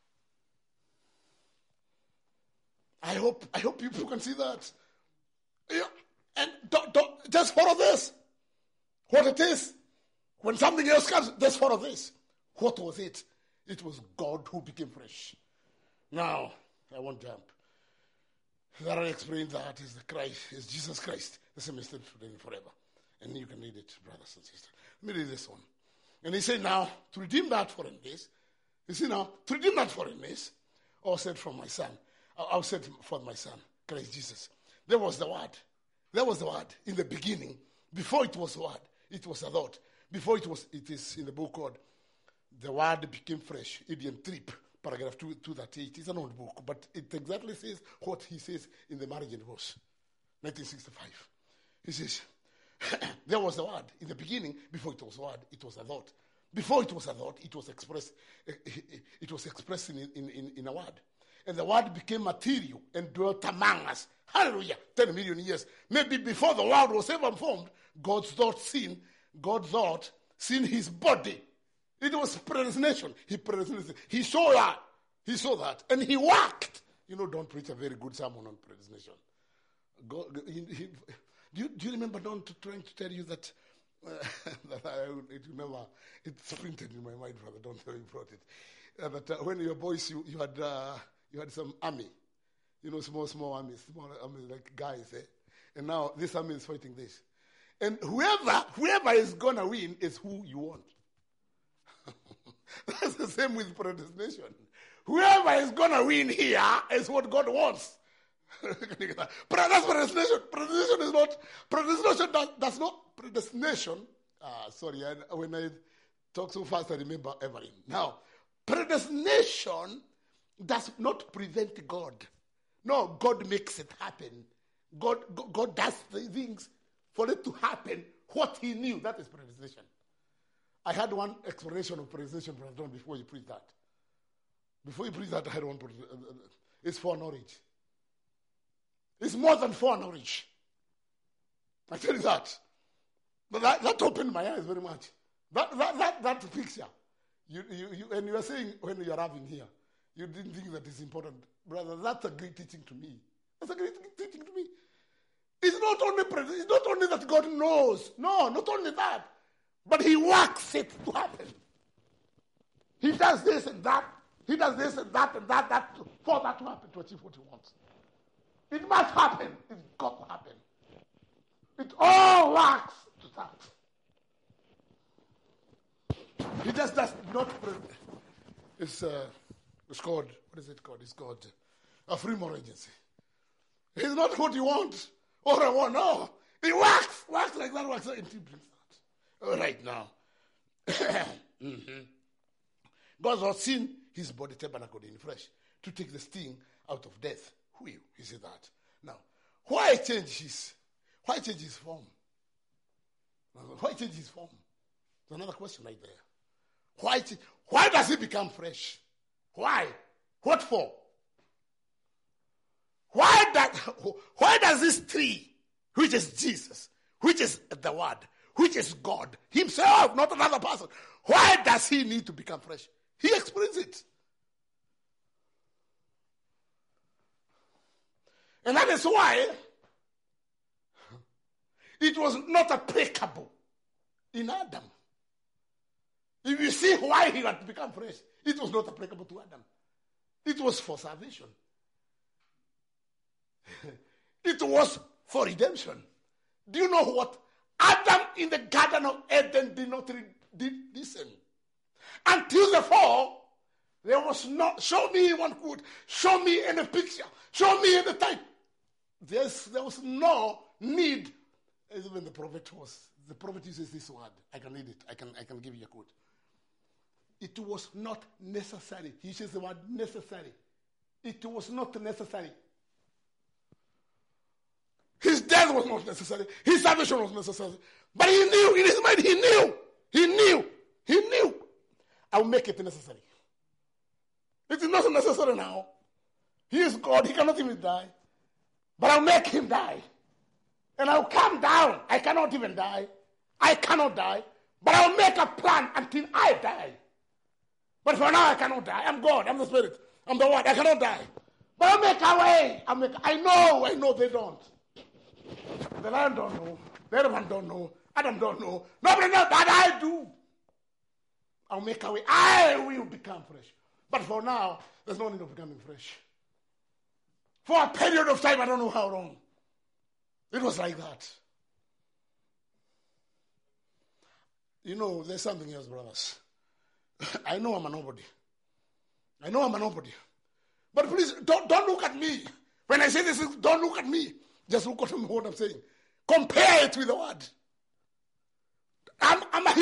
Speaker 2: I hope people can see that. Yeah. And don't just follow this. what it is. When something else comes, just follow this. What was it? It was God who became flesh. Now, I won't jump. That I explained that is the Christ, is Jesus Christ, the same yesterday, today, and forever. And you can read it, brothers and sisters. Let me read this one. And he said, now, to redeem that foreignness, or said from my son, I'll say for my son, Christ Jesus. There was the word. There was the word in the beginning. Before it was word, it was a thought. Before it is in the book called The Word Became Flesh, idiom trip, paragraph 238. It's an old book, but it exactly says what he says in the Marriage Divorce, 1965. He says, there was the word in the beginning. Before it was word, it was a thought. Before it was a thought, it was expressed. It was expressed in a word, and the word became material and dwelt among us. Hallelujah! 10 million years, maybe before the world was ever formed. God thought sin his body. It was predestination. He saw that, and he worked. Don't preach a very good sermon on predestination. Do you remember Don trying to tell you that? It's printed in my mind, brother. Don't tell you brought it. That when you were boys, you had some army, small armies, like guys, and now this army is fighting this, and whoever is gonna win is who you want. That's the same with predestination. Whoever is gonna win here is what God wants. That's predestination. Predestination. Sorry, when I talk so fast, I remember Evelyn. Now, predestination does not prevent God. No, God makes it happen. God does the things for it to happen. What he knew, that is predestination. I had one explanation of predestination, Brother Don, before you preach that. Before you preach that, I had one. It's foreknowledge. It's more than foreknowledge. I tell you that. But that opened my eyes very much. That picture. And you are saying when you are having here, you didn't think that is important. Brother, that's a great teaching to me. That's a great teaching to me. It's not only that God knows. No, not only that. But he works it to happen. He does this and that. He does this and that for that to happen, to achieve what he wants. It must happen. It's got to happen. It all works to that. He just does not. It's called, what is it called? It's called a free moral agency. It's not what you want or I want. No. It works like that, works like that. All right now. God has seen his body tabernacle in flesh to take the sting out of death. Who you? He said that. Now, why change his form? Why change his form? There's another question right there. Why does he become fresh? Why? What for? Why does this tree, which is Jesus, which is the Word, which is God himself, not another person, why does he need to become fresh? He explains it. And that is why it was not applicable in Adam. If you see why he had to become fresh, it was not applicable to Adam. It was for salvation. It was for redemption. Do you know what? Adam in the Garden of Eden did not listen. Until the fall, there was not, show me one quote, show me in a picture, show me in the type. There was no need. Even the prophet uses this word. I can read it. I can give you a quote. It was not necessary. He uses the word necessary. It was not necessary. His death was not necessary. His salvation was necessary. But he knew, in his mind, he knew. I will make it necessary. It is not necessary now. He is God. He cannot even die. But I'll make him die. And I'll come down. I cannot even die. I cannot die. But I'll make a plan until I die. But for now, I cannot die. I'm God. I'm the Spirit. I'm the Word. I cannot die. But I'll make a way. I know they don't. The lion don't know. The elephant don't know. Adam don't know. Nobody knows, but I do. I'll make a way. I will become fresh. But for now, there's no need of becoming fresh. For a period of time, I don't know how long, it was like that. You know, there's something else, brothers. I know I'm a nobody. But please, don't look at me. When I say this, don't look at me. Just look at what I'm saying. Compare it with the word. I'm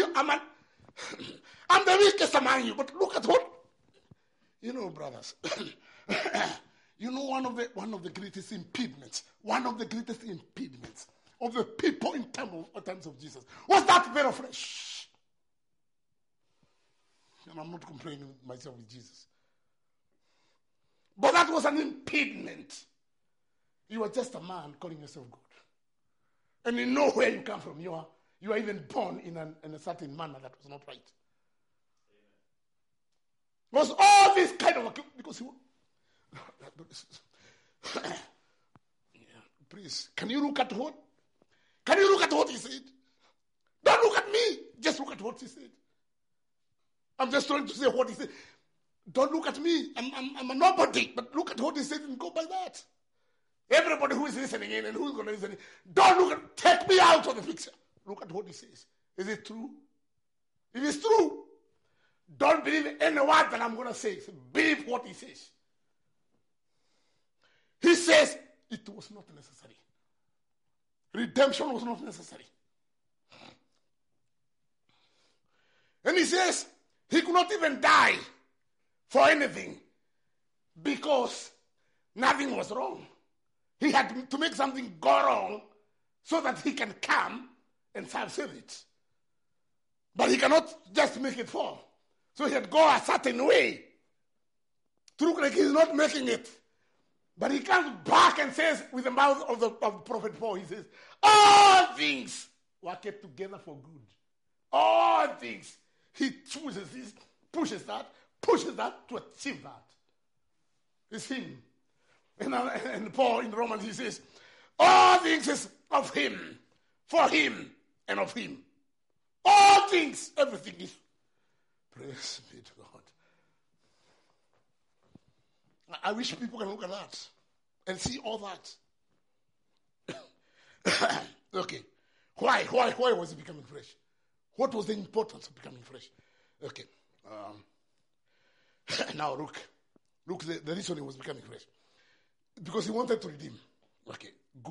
Speaker 2: the weakest among you, but look at what, you know, brothers. You know, one of the greatest impediments of the people in terms of Jesus was that very flesh. And I'm not complaining myself with Jesus. But that was an impediment. You are just a man calling yourself God. And you know where you come from. You are even born in a certain manner that was not right. It was all this kind of, because you, please, can you look at what he said? Don't look at me. Just look at what he said. I'm just trying to say what he said. Don't look at me. I'm a nobody. But look at what he said and go by that. Everybody who is listening in and who's going to listen in, don't look at, take me out of the picture. Look at what he says. Is it true? If it's true, don't believe any word that I'm going to say. Believe what he says. He says it was not necessary. Redemption was not necessary. And he says he could not even die for anything because nothing was wrong. He had to make something go wrong so that he can come and save it. But he cannot just make it fall. So he had to go a certain way to look like he's not making it. But he comes back and says, with the mouth of the prophet Paul, he says, all things work together for good. All things. He chooses this, pushes that to achieve that. It's him. And Paul in Romans, he says, all things is of him, for him, and of him. All things, everything is. Praise be to God. I wish people can look at that and see all that. Okay. Why was he becoming fresh? What was the importance of becoming fresh? Okay. Now look, the reason he was becoming fresh. Because he wanted to redeem. Okay.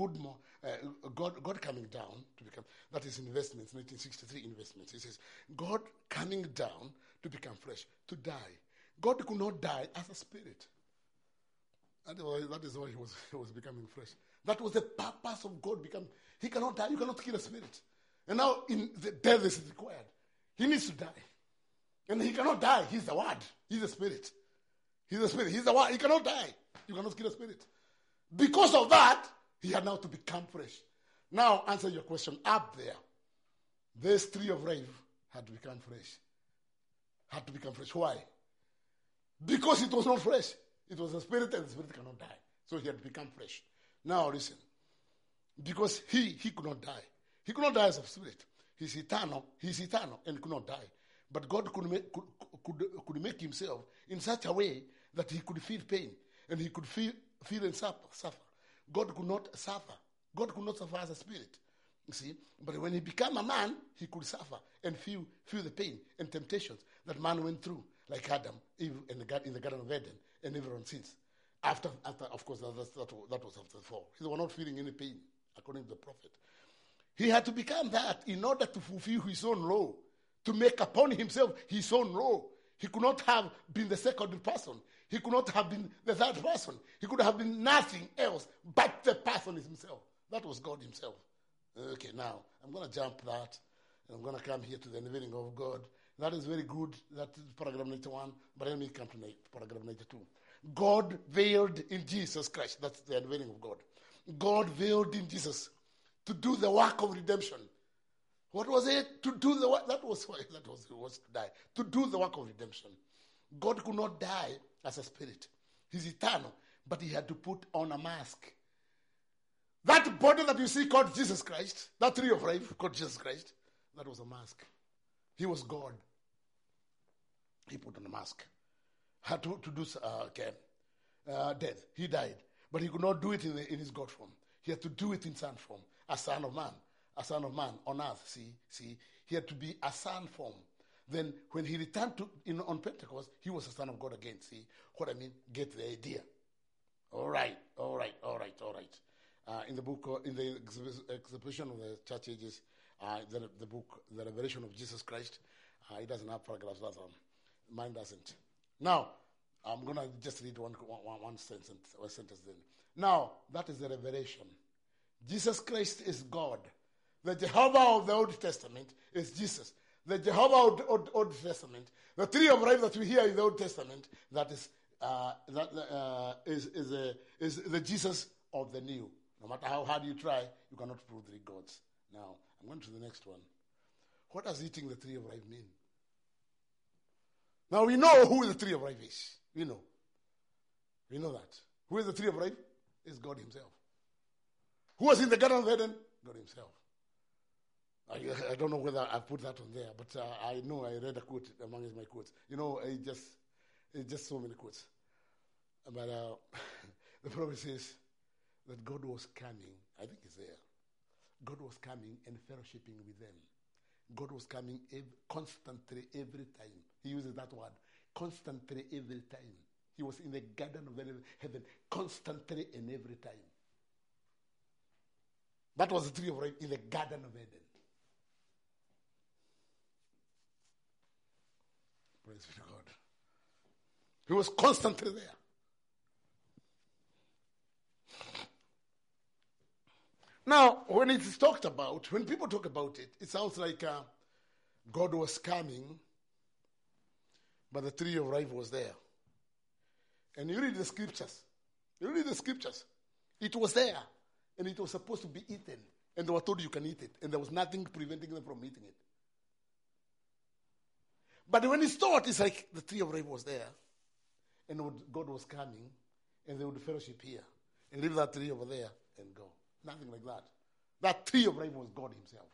Speaker 2: God coming down to become, that is investments, 1963 investments. He says, God coming down to become fresh, to die. God could not die as a spirit. That is why he was becoming fresh. That was the purpose of God becoming. He cannot die. You cannot kill a spirit. And now the death is required. He needs to die. And he cannot die. He's the word. He's the spirit. He's the spirit. He's the word. He cannot die. You cannot kill a spirit. Because of that, he had now to become fresh. Now, answer your question. Up there, this tree of life had to become fresh. Had to become fresh. Why? Because it was not fresh. It was a spirit, and the spirit cannot die. So he had to become fresh. Now listen. Because he could not die. He could not die as a spirit. He's eternal and could not die. But God could make himself in such a way that he could feel pain. And he could feel and suffer. God could not suffer. God could not suffer as a spirit. You see? But when he became a man, he could suffer and feel the pain and temptations that man went through, like Adam, Eve in the Garden of Eden, and everyone since. After of course, that was after the fall. He was not feeling any pain, according to the prophet. He had to become that in order to fulfill his own law, to make upon himself his own law. He could not have been the second person. He could not have been the third person. He could have been nothing else but the person himself. That was God himself. Okay, now, I'm going to jump that, and I'm going to come here to the unveiling of God. That is very good. That is paragraph 91, but let me come to paragraph 92. God veiled in Jesus Christ. That's the unveiling of God. God veiled in Jesus to do the work of redemption. What was it? To do the work. That was to die. To do the work of redemption. God could not die as a spirit. He's eternal, but he had to put on a mask. That body that you see called Jesus Christ, that tree of life called Jesus Christ, that was a mask. He was God. He put on a mask. Had to do death. He died. But he could not do it in his God form. He had to do it in son form. A son of man. A son of man on earth. See. He had to be a son form. Then when he returned on Pentecost, he was a son of God again. See what I mean? Get the idea. All right. In the book, in the exhibition of the church ages, the book, The Revelation of Jesus Christ, it doesn't have paragraphs. Mine doesn't. Now, I'm going to just read one sentence then. Now, that is the revelation. Jesus Christ is God. The Jehovah of the Old Testament is Jesus. The Jehovah of the Old Testament, the tree of life that we hear in the Old Testament, that is the Jesus of the New. No matter how hard you try, you cannot prove three gods. Now, I'm going to the next one. What does eating the tree of life mean? Now, we know who the tree of life is. We know that. Who is the tree of life? Is God himself. Who was in the Garden of Eden? God himself. I don't know whether I put that on there, but I know I read a quote among my quotes. It's just so many quotes. But the prophet says that God was coming. I think it's there. God was coming and fellowshipping with them. God was coming constantly every time. He uses that word, constantly every time. He was in the Garden of Heaven constantly and every time. That was the tree of life in the Garden of Eden. Praise be to God. He was constantly there. Now, when it is talked about, when people talk about it, it sounds like God was coming, but the tree of life was there. And you read the scriptures. It was there, and it was supposed to be eaten. And they were told you can eat it, and there was nothing preventing them from eating it. But when it's taught, it's like the tree of life was there, and God was coming, and they would fellowship here, and leave that tree over there and go. Nothing like that. That tree of life was God himself.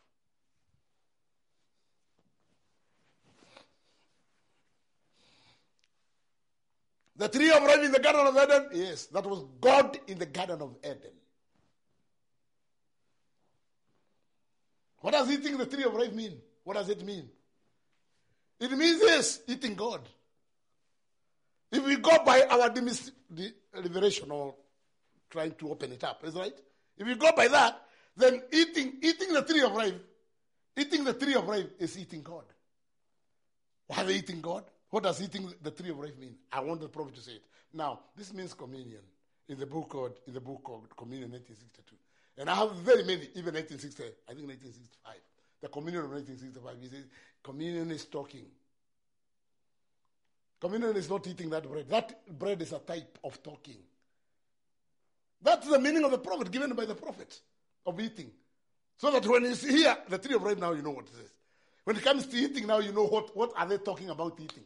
Speaker 2: The tree of life in the Garden of Eden? Yes, that was God in the Garden of Eden. What does eating the tree of life mean? What does it mean? It means this, eating God. If we go by our deliberation or trying to open it up, is right? If you go by that, then eating the tree of life is eating God. Why are they eating God? What does eating the tree of life mean? I want the prophet to say it. Now, this means communion in the book of Communion 1962. And I have very many, even 1960, I think 1965. The Communion of 1965, he says, communion is talking. Communion is not eating that bread. That bread is a type of talking. That's the meaning of the prophet, given by the prophet, of eating. So that when you see here, the tree of life, now you know what it is. When it comes to eating, now you know what are they talking about eating.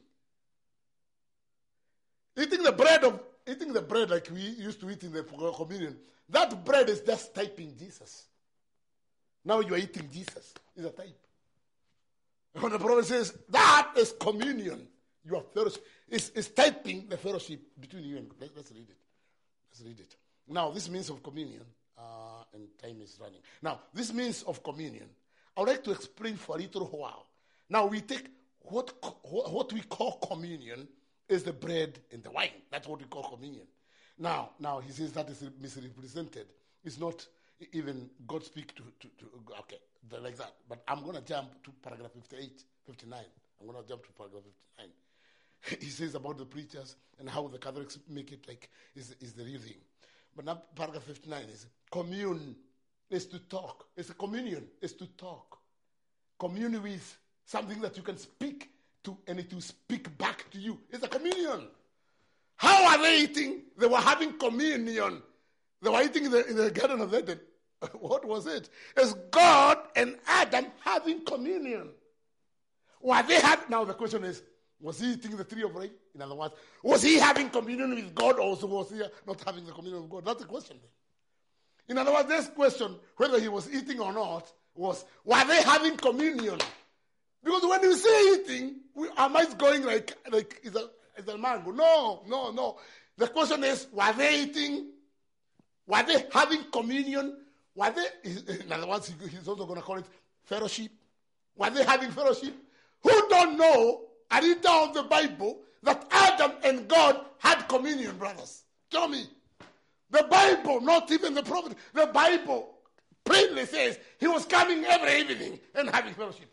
Speaker 2: Eating the bread like we used to eat in the communion, that bread is just typing Jesus. Now you are eating Jesus. It's a type. When the prophet says, that is communion, you are fellowship. It's typing the fellowship between you and let's read it. Now, this means of communion, and time is running. Now, this means of communion, I would like to explain for a little while. Now, we take what we call communion is the bread and the wine. That's what we call communion. Now he says that is misrepresented. It's not even God speak to okay, like that. But I'm going to jump to paragraph 59. I'm going to jump to paragraph 59. He says about the preachers and how the Catholics make it like is the real thing. But now paragraph 59 is commune is to talk. It's a communion is to talk. Commune with something that you can speak to and it will speak back to you. It's a communion. How are they eating? They were having communion. They were eating in the Garden of Eden. What was it? It's God and Adam having communion. Now the question is, was he eating the tree of life? In other words, was he having communion with God, or was he not having the communion with God? That's the question. In other words, this question, whether he was eating or not, were they having communion? Because when you say eating, our minds going like is a mango. No. The question is, were they eating? Were they having communion? Were they, in other words, he's also going to call it fellowship. Were they having fellowship? Who don't know, I read down the Bible, that Adam and God had communion, brothers? Tell me. The Bible, not even the prophet, the Bible plainly says he was coming every evening and having fellowship.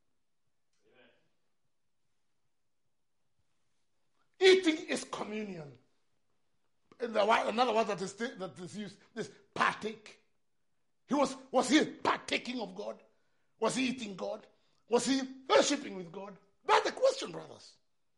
Speaker 2: Amen. Eating is communion. And another word that is used is partake. Was he partaking of God? Was he eating God? Was he fellowshipping with God? That's the question, brothers.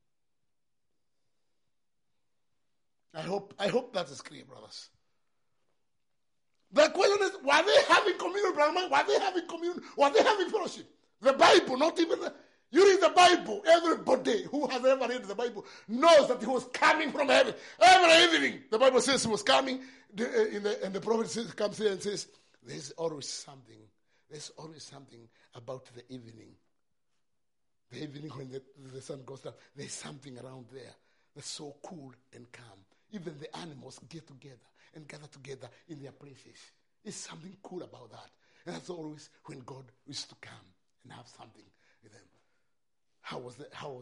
Speaker 2: I hope that is clear, brothers. The question is, were they having communion, brother? Were they having communion? Were they having fellowship? The Bible, not even you read the Bible. Everybody who has ever read the Bible knows that he was coming from heaven every evening. The Bible says he was coming, and the prophet comes here and says, "There's always something. There's always something about the evening. The evening when the sun goes down. There's something around there that's so cool and calm. Even the animals get together and gather together in their places. There's something cool about that. And that's always when God used to come and have something with them. How is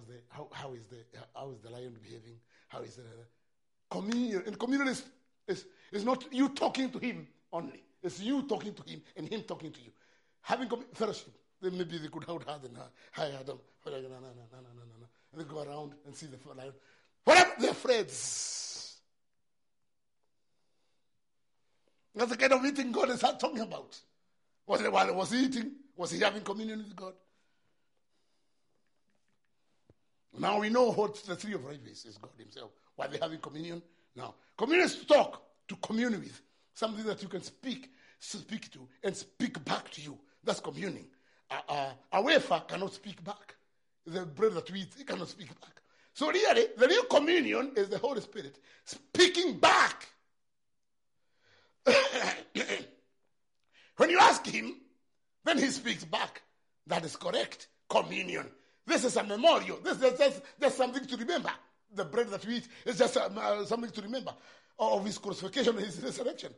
Speaker 2: the lion behaving? How is the communion? And communion is not you talking to him only. It's you talking to him and him talking to you. Having fellowship. Then maybe they could have had hi Adam. No. And they go around and see the lion. Whatever, they're friends. That's the kind of eating God is talking about. Was he eating? Was he having communion with God? Now we know what the tree of life is God himself. Why they having communion? Now, communion is to talk, to commune with. Something that you can speak to, and speak back to you. That's communing. A wafer cannot speak back. The bread that we eat, it cannot speak back. So really, the real communion is the Holy Spirit speaking back. When you ask him, then he speaks back. That is correct. Communion. This is a memorial. There's something to remember. The bread that we eat is just something to remember of his crucifixion and his resurrection.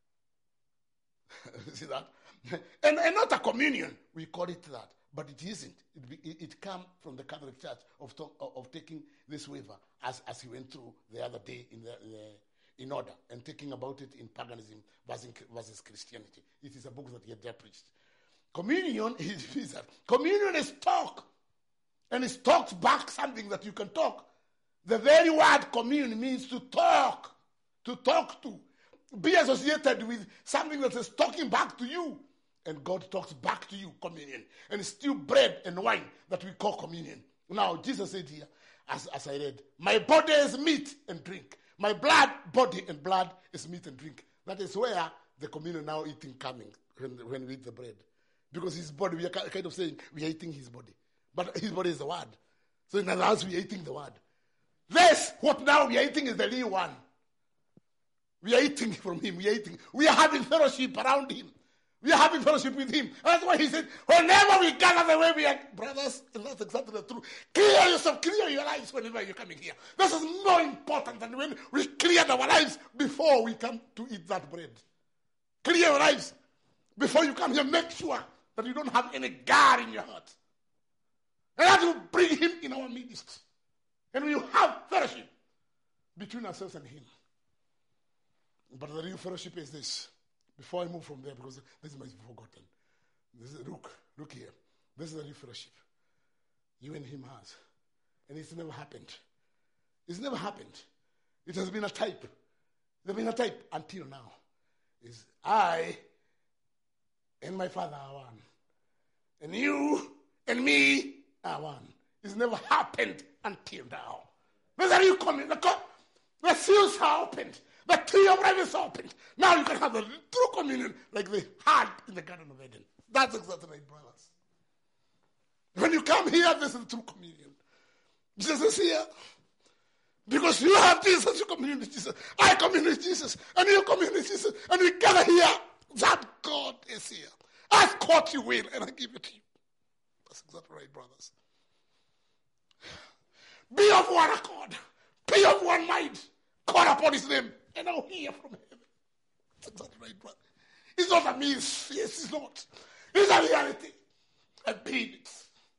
Speaker 2: See that? And not a communion. We call it that. But it isn't. It comes from the Catholic Church of taking this wafer as he went through the other day in order and talking about it in paganism versus Christianity. It is a book that he had preached. Communion is talk. And it talks back something that you can talk. The very word commune means to talk. To talk to. Be associated with something that is talking back to you. And God talks back to you, communion. And it's still bread and wine that we call communion. Now, Jesus said here, as I read, my body is meat and drink. My body and blood is meat and drink. That is where the communion now eating coming when we eat the bread. Because his body, we are kind of saying we are eating his body. But his body is the word. So in other words, we are eating the word. This, what now we are eating is the real one. We are eating from him. We are having fellowship around him. We are having fellowship with him. And that's why he said, whenever we gather the way we are, brothers, and that's exactly the truth. Clear yourself, clear your lives whenever you're coming here. This is more important than when we cleared our lives before we come to eat that bread. Clear your lives before you come here. Make sure that you don't have any guard in your heart. And that will bring him in our midst. And we have fellowship between ourselves and him. But the real fellowship is this. Before I move from there, because this might be forgotten. Look here. This is the real fellowship you and him has. And it's never happened. It's never happened. It has been a type. There's been a type until now. Is I and my Father are one. And you and me are one. It's never happened until now. There's a real communion. The seals are opened. The tree of life is opened. Now you can have the true communion like they had in the Garden of Eden. That's exactly right, brothers. When you come here, this is the true communion. Jesus is here. Because you have Jesus, you commune with Jesus. I commune with Jesus, and you commune with Jesus. And we gather here. That God is here. I've caught you in, and I give it to you. That's exactly right, brothers. Be of one accord. Be of one mind. Call upon his name, and I'll hear from heaven. That's exactly right, brother. It's not a myth. Yes, it's not. It's a reality. I believe it.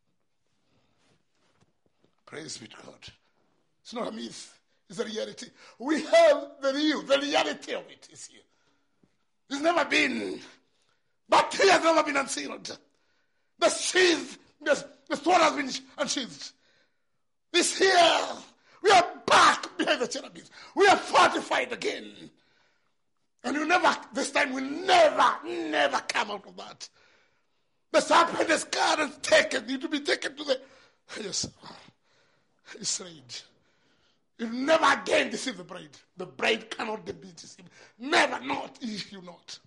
Speaker 2: Praise be to God. It's not a myth. It's a reality. We have the reality of it is here. It's never been, but he has never been unsealed. The sheath, the sword has been unsheathed. It's here. We are back behind the cherubims. We are fortified again. And this time we'll never come out of that. The serpent is scarred and taken. It will be taken to the, yes, Israel. You'll never again deceive the bride. The bride cannot be deceived. Never, not if you not.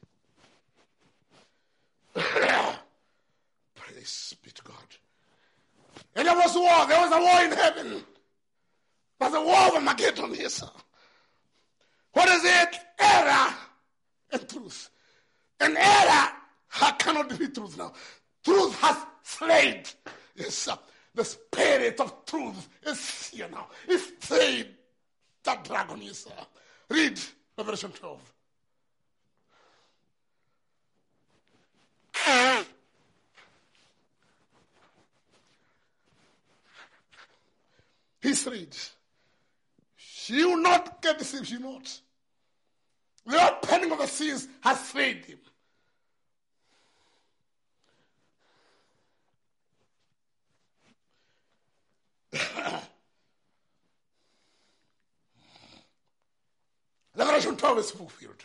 Speaker 2: Praise be to God. And there was war. There was a war in heaven. There's a war of Armageddon here, sir. What is it? Error and truth. And error cannot be truth now. Truth has slain. Yes, sir. The spirit of truth is here now. It's slain that dragon, yes, sir. Read Revelation 12. He's read. She will not get deceived, she will not. The opening of the seas has slain him. Revelation 12 is fulfilled.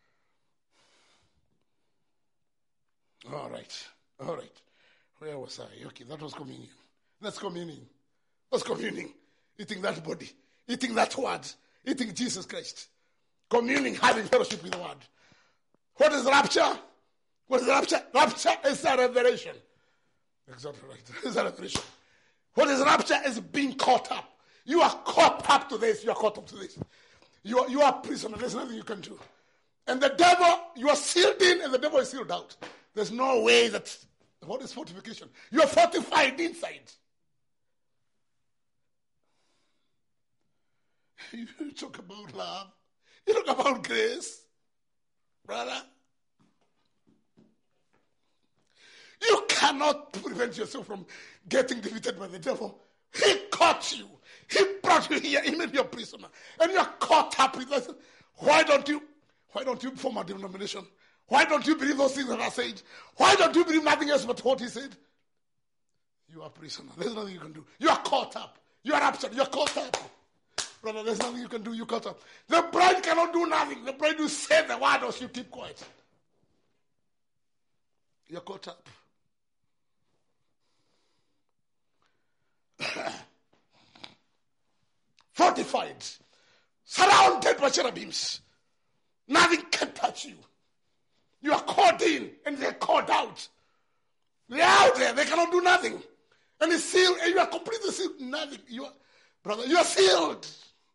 Speaker 2: All right. Where was I? Okay, that was communion. That's communing. That's communing. Eating that body. Eating that word. Eating Jesus Christ. Communing, having fellowship with the word. What is rapture? What is rapture? Rapture is a revelation. Exactly right. It's a revelation. What is rapture is being caught up. You are caught up to this. You are caught up to this. You are a prisoner. There's nothing you can do. And the devil, you are sealed in and the devil is sealed out. There's no way that, what is fortification? You are fortified inside. You talk about love. You talk about grace. Brother. You cannot prevent yourself from getting defeated by the devil. He caught you. He brought you here. He made you a prisoner. And you're caught up with us. Why don't you form a denomination? Why don't you believe those things that are said? Why don't you believe nothing else but what he said? You are a prisoner. There's nothing you can do. You are caught up. You are upset. You are caught up. Brother, there's nothing you can do. You're caught up. The bride cannot do nothing. The bride will say the word or she'll keep quiet. You're caught up. Fortified. Surrounded by cherubims. Nothing can touch you. You are caught in and they're caught out. They're out there. They cannot do nothing. And it's sealed and you are completely sealed. Nothing. Brother, you are sealed.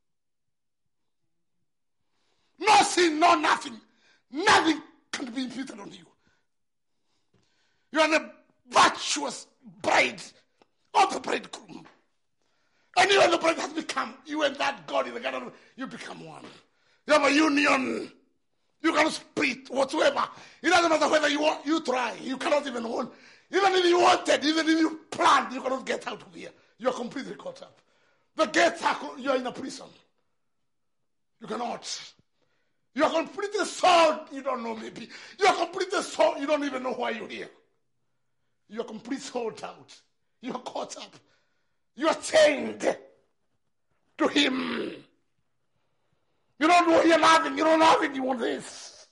Speaker 2: No sin, no nothing. Nothing can be imputed on you. You are the virtuous bride of the bridegroom. And you and the bride has become, you and that God in the garden, you become one. You have a union. You can split whatsoever. It doesn't matter whether you want, you try. You cannot even want. Even if you wanted, even if you planned, you cannot get out of here. You are completely caught up. The gates are, you are in a prison. You cannot. You are completely sold. You don't know maybe. You are completely sold. You don't even know why you're here. You are completely sold out. You are caught up. You are chained to him. You don't know you're nothing. You don't know nothing. You want this.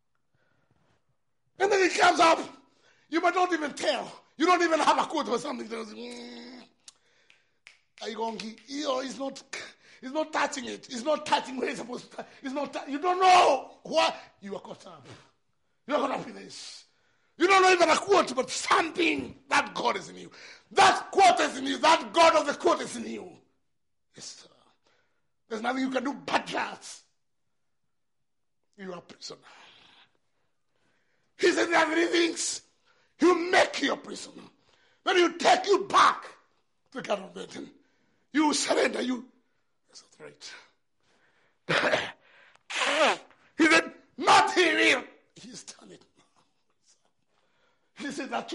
Speaker 2: And then it comes up. You might not even tell. You don't even have a quote or something. Are you going? It's not touching it. It's not touching where it's supposed to touch. It's not. You don't know what you are caught up. You are caught up with this. You don't know even a quote, but something that God is in you. That quote is in you. That God of the quote is in you. Yes, sir. There's nothing you can do but that. You are a prisoner. He said there are three things. You make your prisoner. Then you take you back to the Garden of Eden. You surrender. That's right. He said, not he will. He's done it now. He said that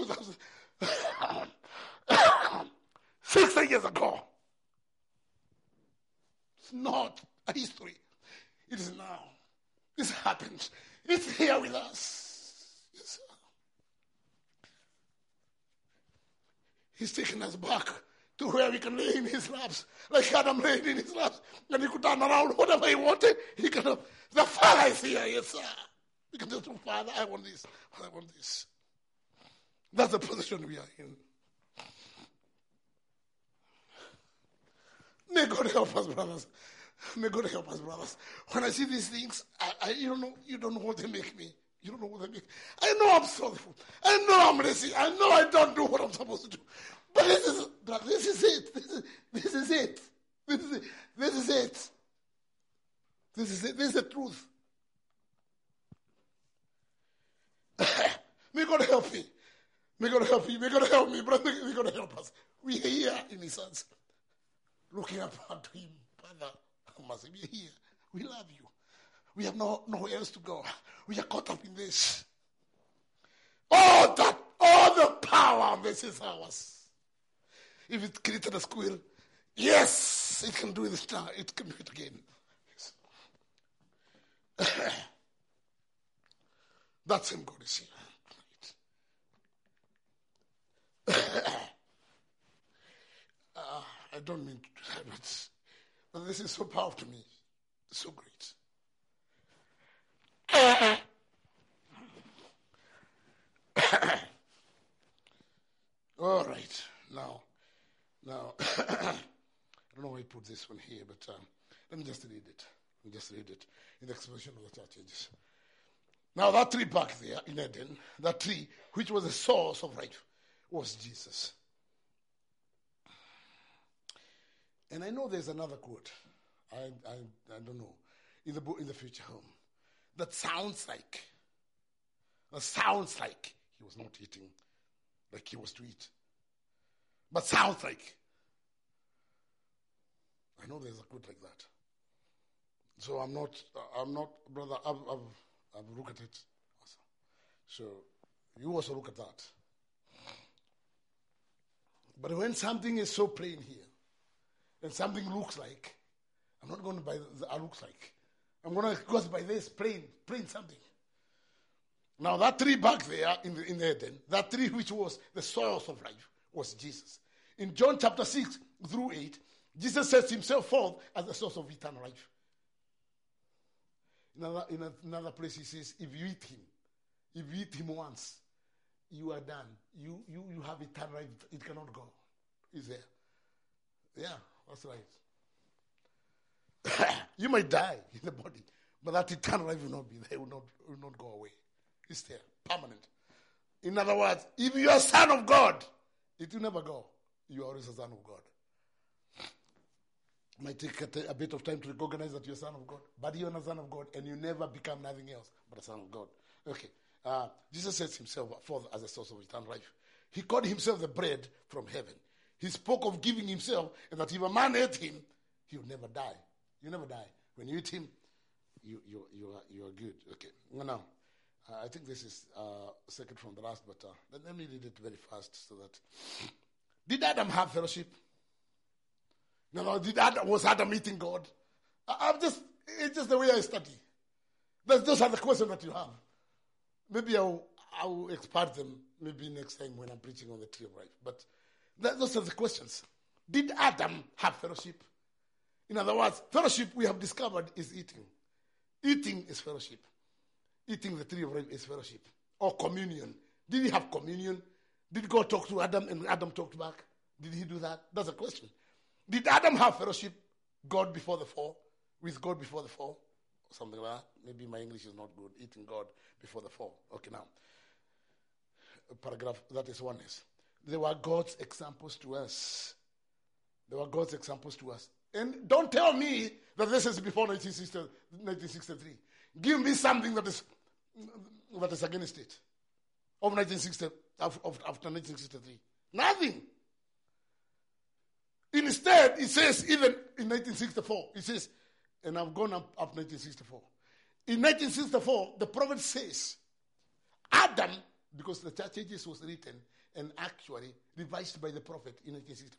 Speaker 2: 60 years ago. It's not a history. It is now. This happened. It's here with us. Yes, He's taken us back to where we can lay in his laps, like Adam laid in his laps, and he could turn around whatever he wanted. He could have. The Father is here, yes, sir. You can just say, Father, I want this. I want this. That's the position we are in. May God help us, brothers. May God help us, brothers. When I see these things, you don't know what they make me. You don't know what they make. I know I'm sorrowful. I know I'm lazy. I know I don't do what I'm supposed to do. But this is it. This is it. This is it. This is it. This is the truth. May God help me. May God help you. May God help me, brother. May God help us. We are here in his hands. Looking up to him. Father, we are here. We love you. We have nowhere else to go. We are caught up in this. All the power of this is ours. If it created a squirrel, yes, it can do this now. It can do it again. Yes. That's him God is here. I don't mean to do that, but this is so powerful to me. So great. All right. Now, I don't know why I put this one here, but let me just read it. In the exposition of the church ages. Now, that tree back there in Eden, that tree which was the source of life, was Jesus. And I know there's another quote. I don't know in the future home that sounds like he was not eating like he was to eat, but sounds like. I know there's a quote like that. So I'm not, brother. I've looked at it. So you also look at that. But when something is so plain here, and something looks like, I'm not going to buy the looks like. I'm going to go by this plain something. Now that tree back there in the Eden, that tree which was the source of life, was Jesus. In John chapter 6 through 8, Jesus sets himself forth as the source of eternal life. In another place he says, if you eat him once, you are done. You have eternal life. It cannot go. He's there. Yeah, that's right. You might die in the body, but that eternal life will not be there. It will not go away. It's there, permanent. In other words, if you are a son of God, it will never go. You are always a son of God. It might take a bit of time to recognize that you're a son of God, but you're a son of God, and you never become nothing else but a son of God. Okay. Jesus sets himself forth as a source of eternal life. He called himself the bread from heaven. He spoke of giving himself, and that if a man ate him, he would never die. You never die. When you eat him, you are good. Okay. Now, I think this is second from the last, but let me read it very fast so that. Did Adam have fellowship? No. Was Adam eating God? It's just the way I study. Those are the questions that you have. Maybe I'll expand them maybe next time when I'm preaching on the tree of life. But those are the questions. Did Adam have fellowship? In other words, fellowship we have discovered is eating. Eating is fellowship. Eating the tree of life is fellowship. Or communion. Did he have communion? Did God talk to Adam and Adam talked back? Did he do that? That's a question. Did Adam have fellowship God before the fall? With God before the fall? Or something like that. Maybe my English is not good. Eating God before the fall. Okay, now. Paragraph, that is oneness. There were God's examples to us. And don't tell me that this is before 1963. Give me something that is against it. Of 1960, after 1963. Nothing. Instead, it says, even in 1964, it says, and I've gone up 1964. In 1964, the prophet says, Adam, because the Church Ages was written and actually revised by the prophet in 1964.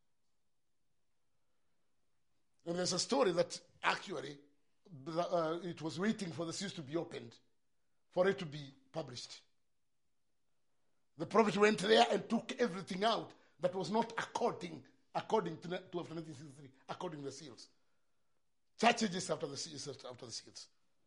Speaker 2: And there's a story that actually it was waiting for the seals to be opened for it to be published. The prophet went there and took everything out that was not according to after 1963, according to the seals. Church Ages after the seals.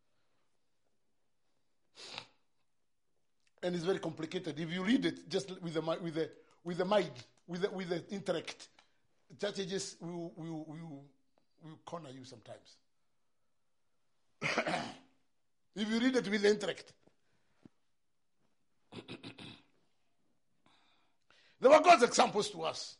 Speaker 2: And it's very complicated. If you read it just with the mind, with the intellect, Church Ages will corner you sometimes. If you read it with the intellect. There were God's examples to us.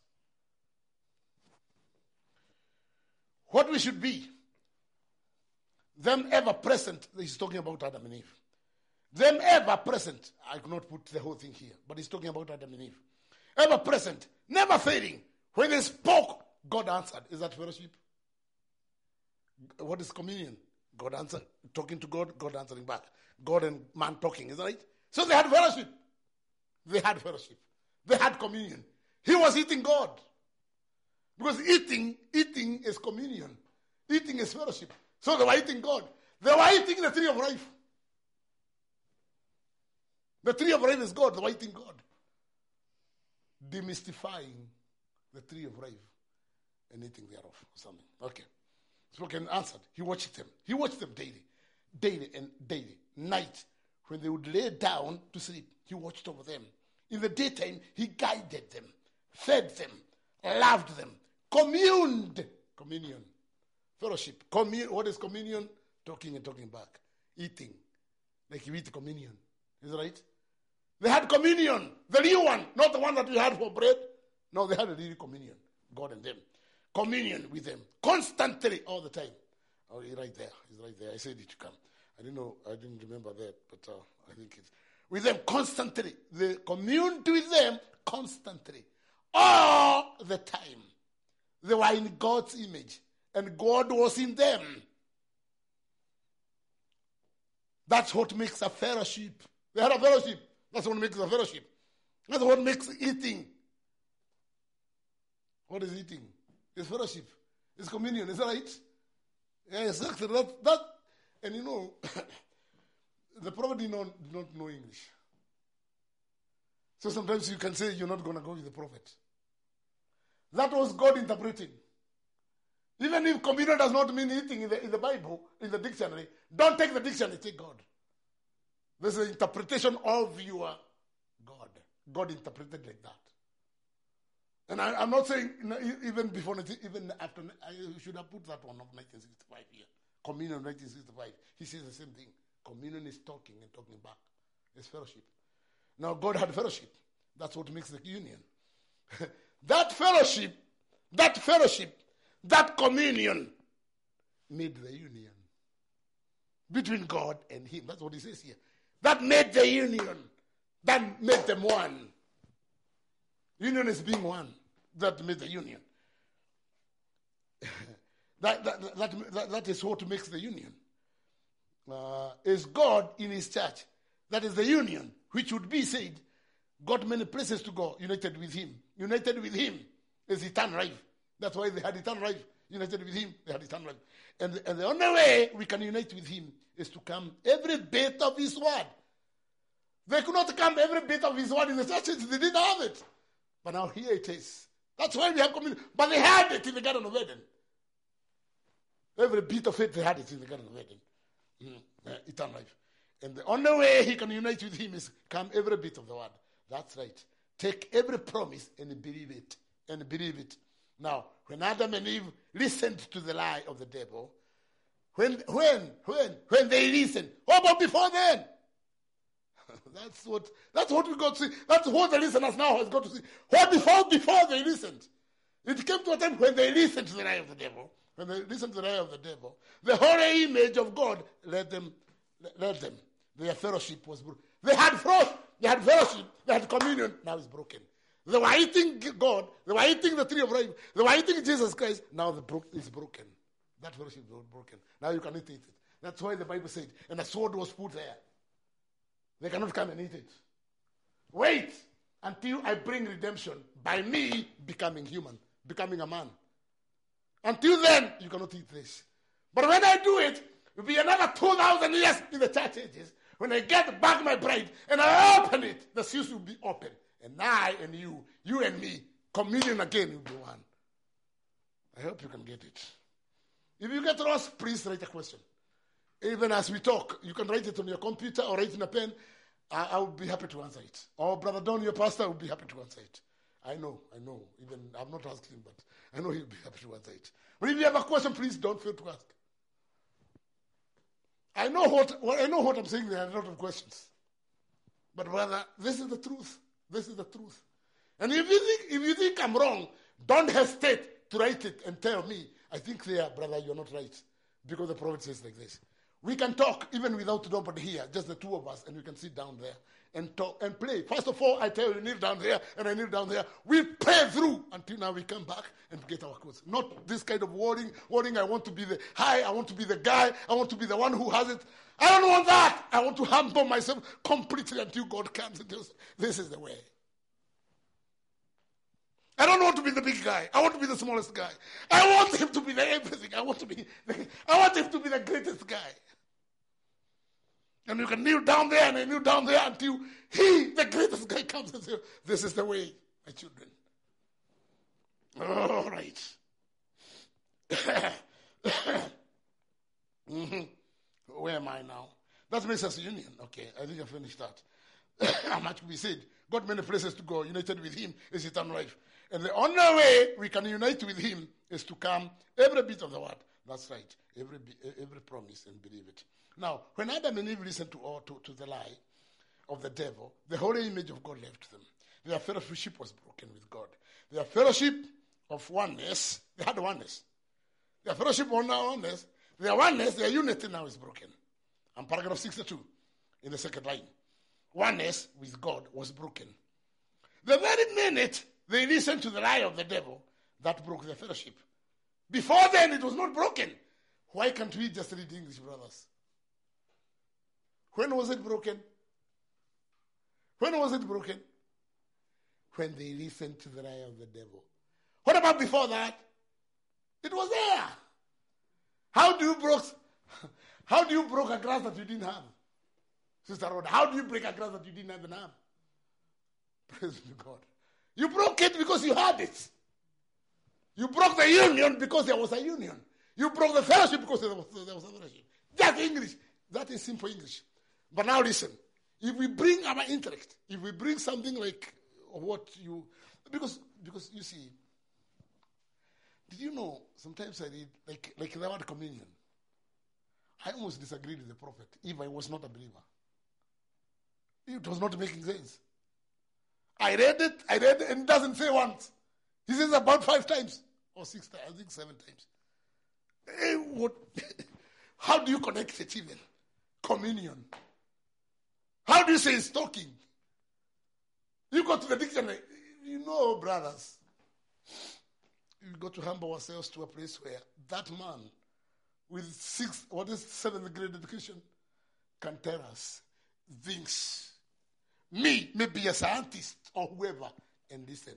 Speaker 2: What we should be. Them ever present. He's talking about Adam and Eve. Them ever present. I could not put the whole thing here, but he's talking about Adam and Eve. Ever present, never failing. When they spoke, God answered. Is that fellowship? What is communion? God answered, talking to God, God answering back. God and man talking, is that right? So they had fellowship. They had fellowship. They had communion. He was eating God. Because eating is communion. Eating is fellowship. So they were eating God. They were eating the tree of life. The tree of life is God. They were eating God. Demystifying the tree of life and eating thereof or something. Okay. Spoken and answered. He watched them. He watched them daily and daily. Night, when they would lay down to sleep, he watched over them. In the daytime, he guided them, fed them, loved them, communed. Communion. Fellowship. What is communion? Talking and talking back. Eating. Like you eat communion. Is that right? They had communion. The real one. Not the one that we had for bread. No, they had a real communion. God and them. Communion with them. Constantly. All the time. Oh, he's right there. He's right there. I said it to come. I didn't remember that. But I think it's. With them constantly. They communed with them constantly. All the time. They were in God's image. And God was in them. That's what makes a fellowship. They had a fellowship. That's what makes a fellowship. That's what makes eating. What is eating? It's fellowship. It's communion. Is that right? Yeah, exactly. That and you know, the prophet did not know English. So sometimes you can say you're not going to go with the prophet. That was God interpreting. Even if communion does not mean eating in the Bible, in the dictionary, don't take the dictionary, take God. There's an interpretation of your God. God interpreted like that. And I'm not saying even before, even after, I should have put that one of 1965 here. Communion 1965. He says the same thing. Communion is talking and talking back. It's fellowship. Now God had fellowship. That's what makes the union. That fellowship, that communion made the union between God and him. That's what he says here. That made the union. That made them one. Union is being one. That made the union. That is what makes the union. Is God in his church. That is the union, which would be said, got many places to go, united with him. United with him is eternal life. That's why they had eternal life. United with him, they had eternal life. And the only way we can unite with him is to come every bit of his word. They could not come every bit of his word in the churches. They didn't have it. But now here it is. That's why we have communion. But they had it in the Garden of Eden. Every bit of it, they had it in the Garden of Eden. Eternal life. And the only way he can unite with him is come every bit of the word. That's right. Take every promise and believe it. And believe it. Now, when Adam and Eve listened to the lie of the devil, when they listened, what about before then? That's what we got to see. That's what the listeners now has got to see. What before they listened? It came to a time when they listened to the lie of the devil. When they listened to the lie of the devil, the holy image of God led them. Their fellowship was broken. They had fellowship, they had communion, now it's broken. They were eating God, they were eating the tree of life, they were eating Jesus Christ, now it's broken. That fellowship was broken. Now you cannot eat it. That's why the Bible said, and a sword was put there. They cannot come and eat it. Wait until I bring redemption by me becoming human, becoming a man. Until then, you cannot eat this. But when I do it, it will be another 2,000 years in the church ages. When I get back my bride and I open it, the seals will be open. And I and you and me, communion again will be one. I hope you can get it. If you get lost, please write a question. Even as we talk, you can write it on your computer or write in a pen. I would be happy to answer it. Or Brother Don, your pastor, would be happy to answer it. I know. Even I'm not asking, but I know he'll be happy to answer it. But if you have a question, please don't fail to ask. I know what I'm saying. There are a lot of questions. But brother, this is the truth. This is the truth. And if you think I'm wrong, don't hesitate to write it and tell me, I think there, brother, you're not right. Because the prophet says like this. We can talk even without nobody here, just the two of us, and we can sit down there and talk and play. First of all, I tell you, kneel down there, and I kneel down there. We pray through until now we come back and get our quotes. Not this kind of wording, I want to be the I want to be the guy, I want to be the one who has it. I don't want that. I want to humble myself completely until God comes and tells, this is the way. I don't want to be the big guy. I want to be the smallest guy. I want him to be the everything. I want him to be the greatest guy. And you can kneel down there and I kneel down there until he, the greatest guy, comes and says, this is the way, my children. All right. Where am I now? That makes us union. Okay, I think I finished that. How much we said? God many places to go. United with him is eternal life. And the only way we can unite with him is to come every bit of the word. That's right. Every promise and believe it. Now, when Adam and Eve listened to the lie of the devil, the holy image of God left them. Their fellowship was broken with God. Their fellowship of oneness, they had oneness. Their fellowship of oneness, their oneness, their unity now is broken. And paragraph 62 in the second line. Oneness with God was broken. The very minute they listened to the lie of the devil, that broke their fellowship. Before then, it was not broken. Why can't we just read English, brothers? When was it broken? When was it broken? When they listened to the lie of the devil. What about before that? It was there. How do you break a glass that you didn't have? Sister Rhoda, how do you break a glass that you didn't even have? Praise be God. You broke it because you had it. You broke the union because there was a union. You broke the fellowship because there was a fellowship. That's English. That is simple English. But now listen. If we bring our intellect, if we bring something like what you... Because you see, did you know, sometimes I read, like the word communion. I almost disagreed with the prophet if I was not a believer. It was not making sense. I read it, and it doesn't say once. He says about 5 times, or 6 times, I think 7 times. How do you connect it even? Communion. How do you say it's talking? You go to the dictionary. You know, brothers, we got to humble ourselves to a place where that man with 7th grade education can tell us things. Me, maybe a scientist or whoever, and listen.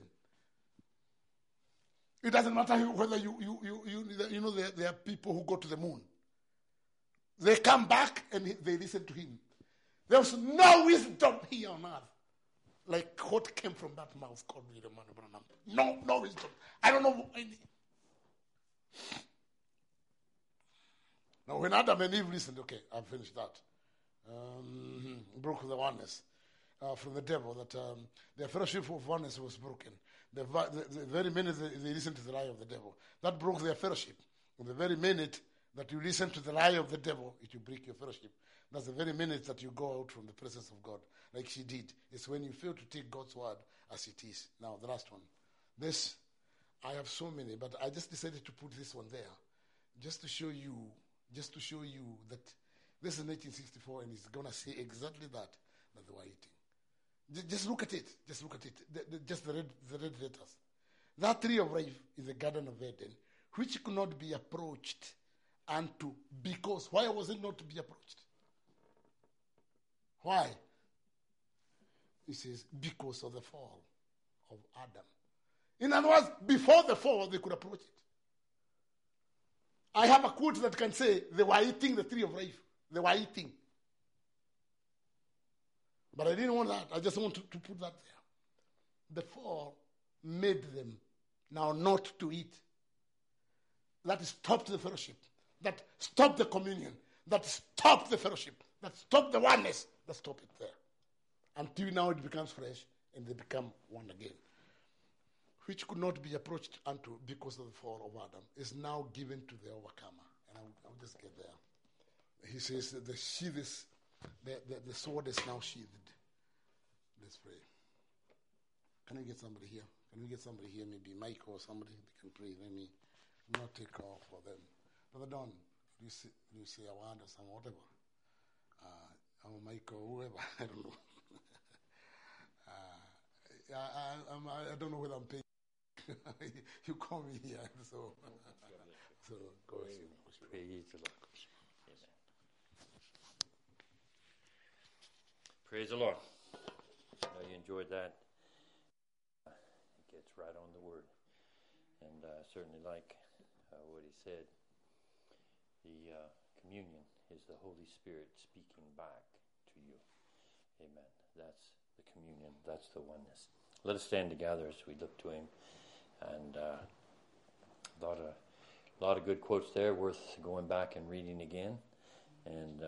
Speaker 2: It doesn't matter whether you know there are people who go to the moon. They come back and they listen to him. There's no wisdom here on earth like what came from that mouth called William Branham. No wisdom. I don't know any. Now, when Adam and Eve listened, okay, I've finished that. Broke the oneness from the devil, that their fellowship of oneness was broken. The very minute they listened to the lie of the devil, that broke their fellowship. And the very minute that you listen to the lie of the devil, it will break your fellowship. That's the very minute that you go out from the presence of God, like she did. It's when you fail to take God's word as it is. Now, the last one. This, I have so many, but I just decided to put this one there, just to show you that this is 1964, and it's gonna say exactly that they were eating. Just look at it. Just look at it. Just the red letters. That tree of life is the Garden of Eden, which could not be approached unto, because why was it not to be approached? Why? It says because of the fall of Adam. In other words, before the fall, they could approach it. I have a quote that can say they were eating the tree of life. They were eating. But I didn't want that. I just want to put that there. The fall made them now not to eat. That stopped the fellowship. That stopped the communion. That stopped the fellowship. That stopped the oneness. That stopped it there. Until now it becomes fresh and they become one again. Which could not be approached unto because of the fall of Adam, is now given to the overcomer. And I'll just get there. He says that the sheath is, the sword is now sheathed. Let's pray. Can we get somebody here? Can we get somebody here? Maybe Mike or somebody that can pray. Let me not take off for them. Brother Don, you say a word or some whatever. Or Mike or whoever. I don't know. I don't know whether I'm paying. You call me here, so go ahead.
Speaker 3: Praise the Lord. Amen. Praise the Lord. I know you enjoyed that. It gets right on the word, and I certainly like what he said. The communion is the Holy Spirit speaking back to you. Amen. That's the communion. That's the oneness. Let us stand together as we look to him. And a lot of good quotes there, worth going back and reading again. And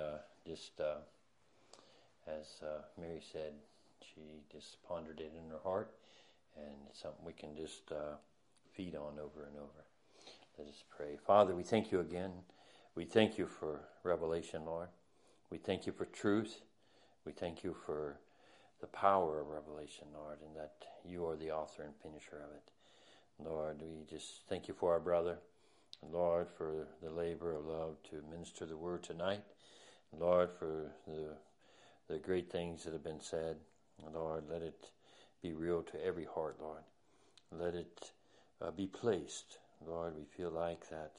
Speaker 3: as Mary said, she just pondered it in her heart, and it's something we can just feed on over and over. Let us pray. Father, we thank you again. We thank you for revelation, Lord. We thank you for truth. We thank you for the power of revelation, Lord, and that you are the author and finisher of it. Lord, we just thank you for our brother. Lord, for the labor of love to minister the word tonight. Lord, for the great things that have been said. Lord, let it be real to every heart, Lord. Let it be placed. Lord, we feel like that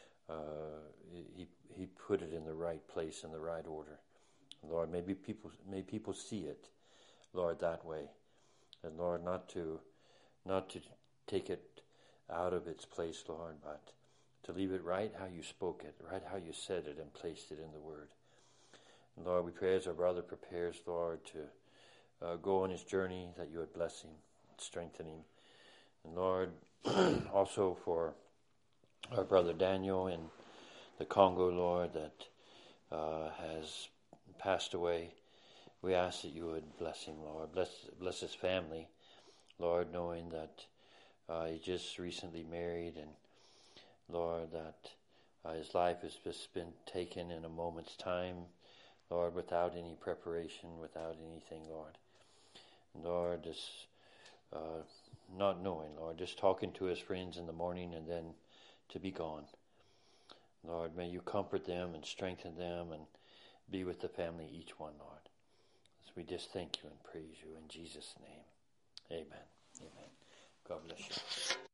Speaker 3: he put it in the right place, in the right order. Lord, may people see it, Lord, that way. And Lord, not to take it out of its place, Lord, but to leave it right how you spoke it, right how you said it and placed it in the word. And Lord, we pray as our brother prepares, Lord, to go on his journey, that you would bless him, strengthen him. And Lord, also for our brother Daniel in the Congo, Lord, that has passed away, we ask that you would bless him, Lord. Bless his family, Lord, knowing that he just recently married, and Lord, that his life has just been taken in a moment's time, Lord, without any preparation, without anything, Lord. Lord, just not knowing, Lord, just talking to his friends in the morning and then to be gone. Lord, may you comfort them and strengthen them and be with the family, each one, Lord. As we just thank you and praise you in Jesus' name. Amen. Amen. God bless you.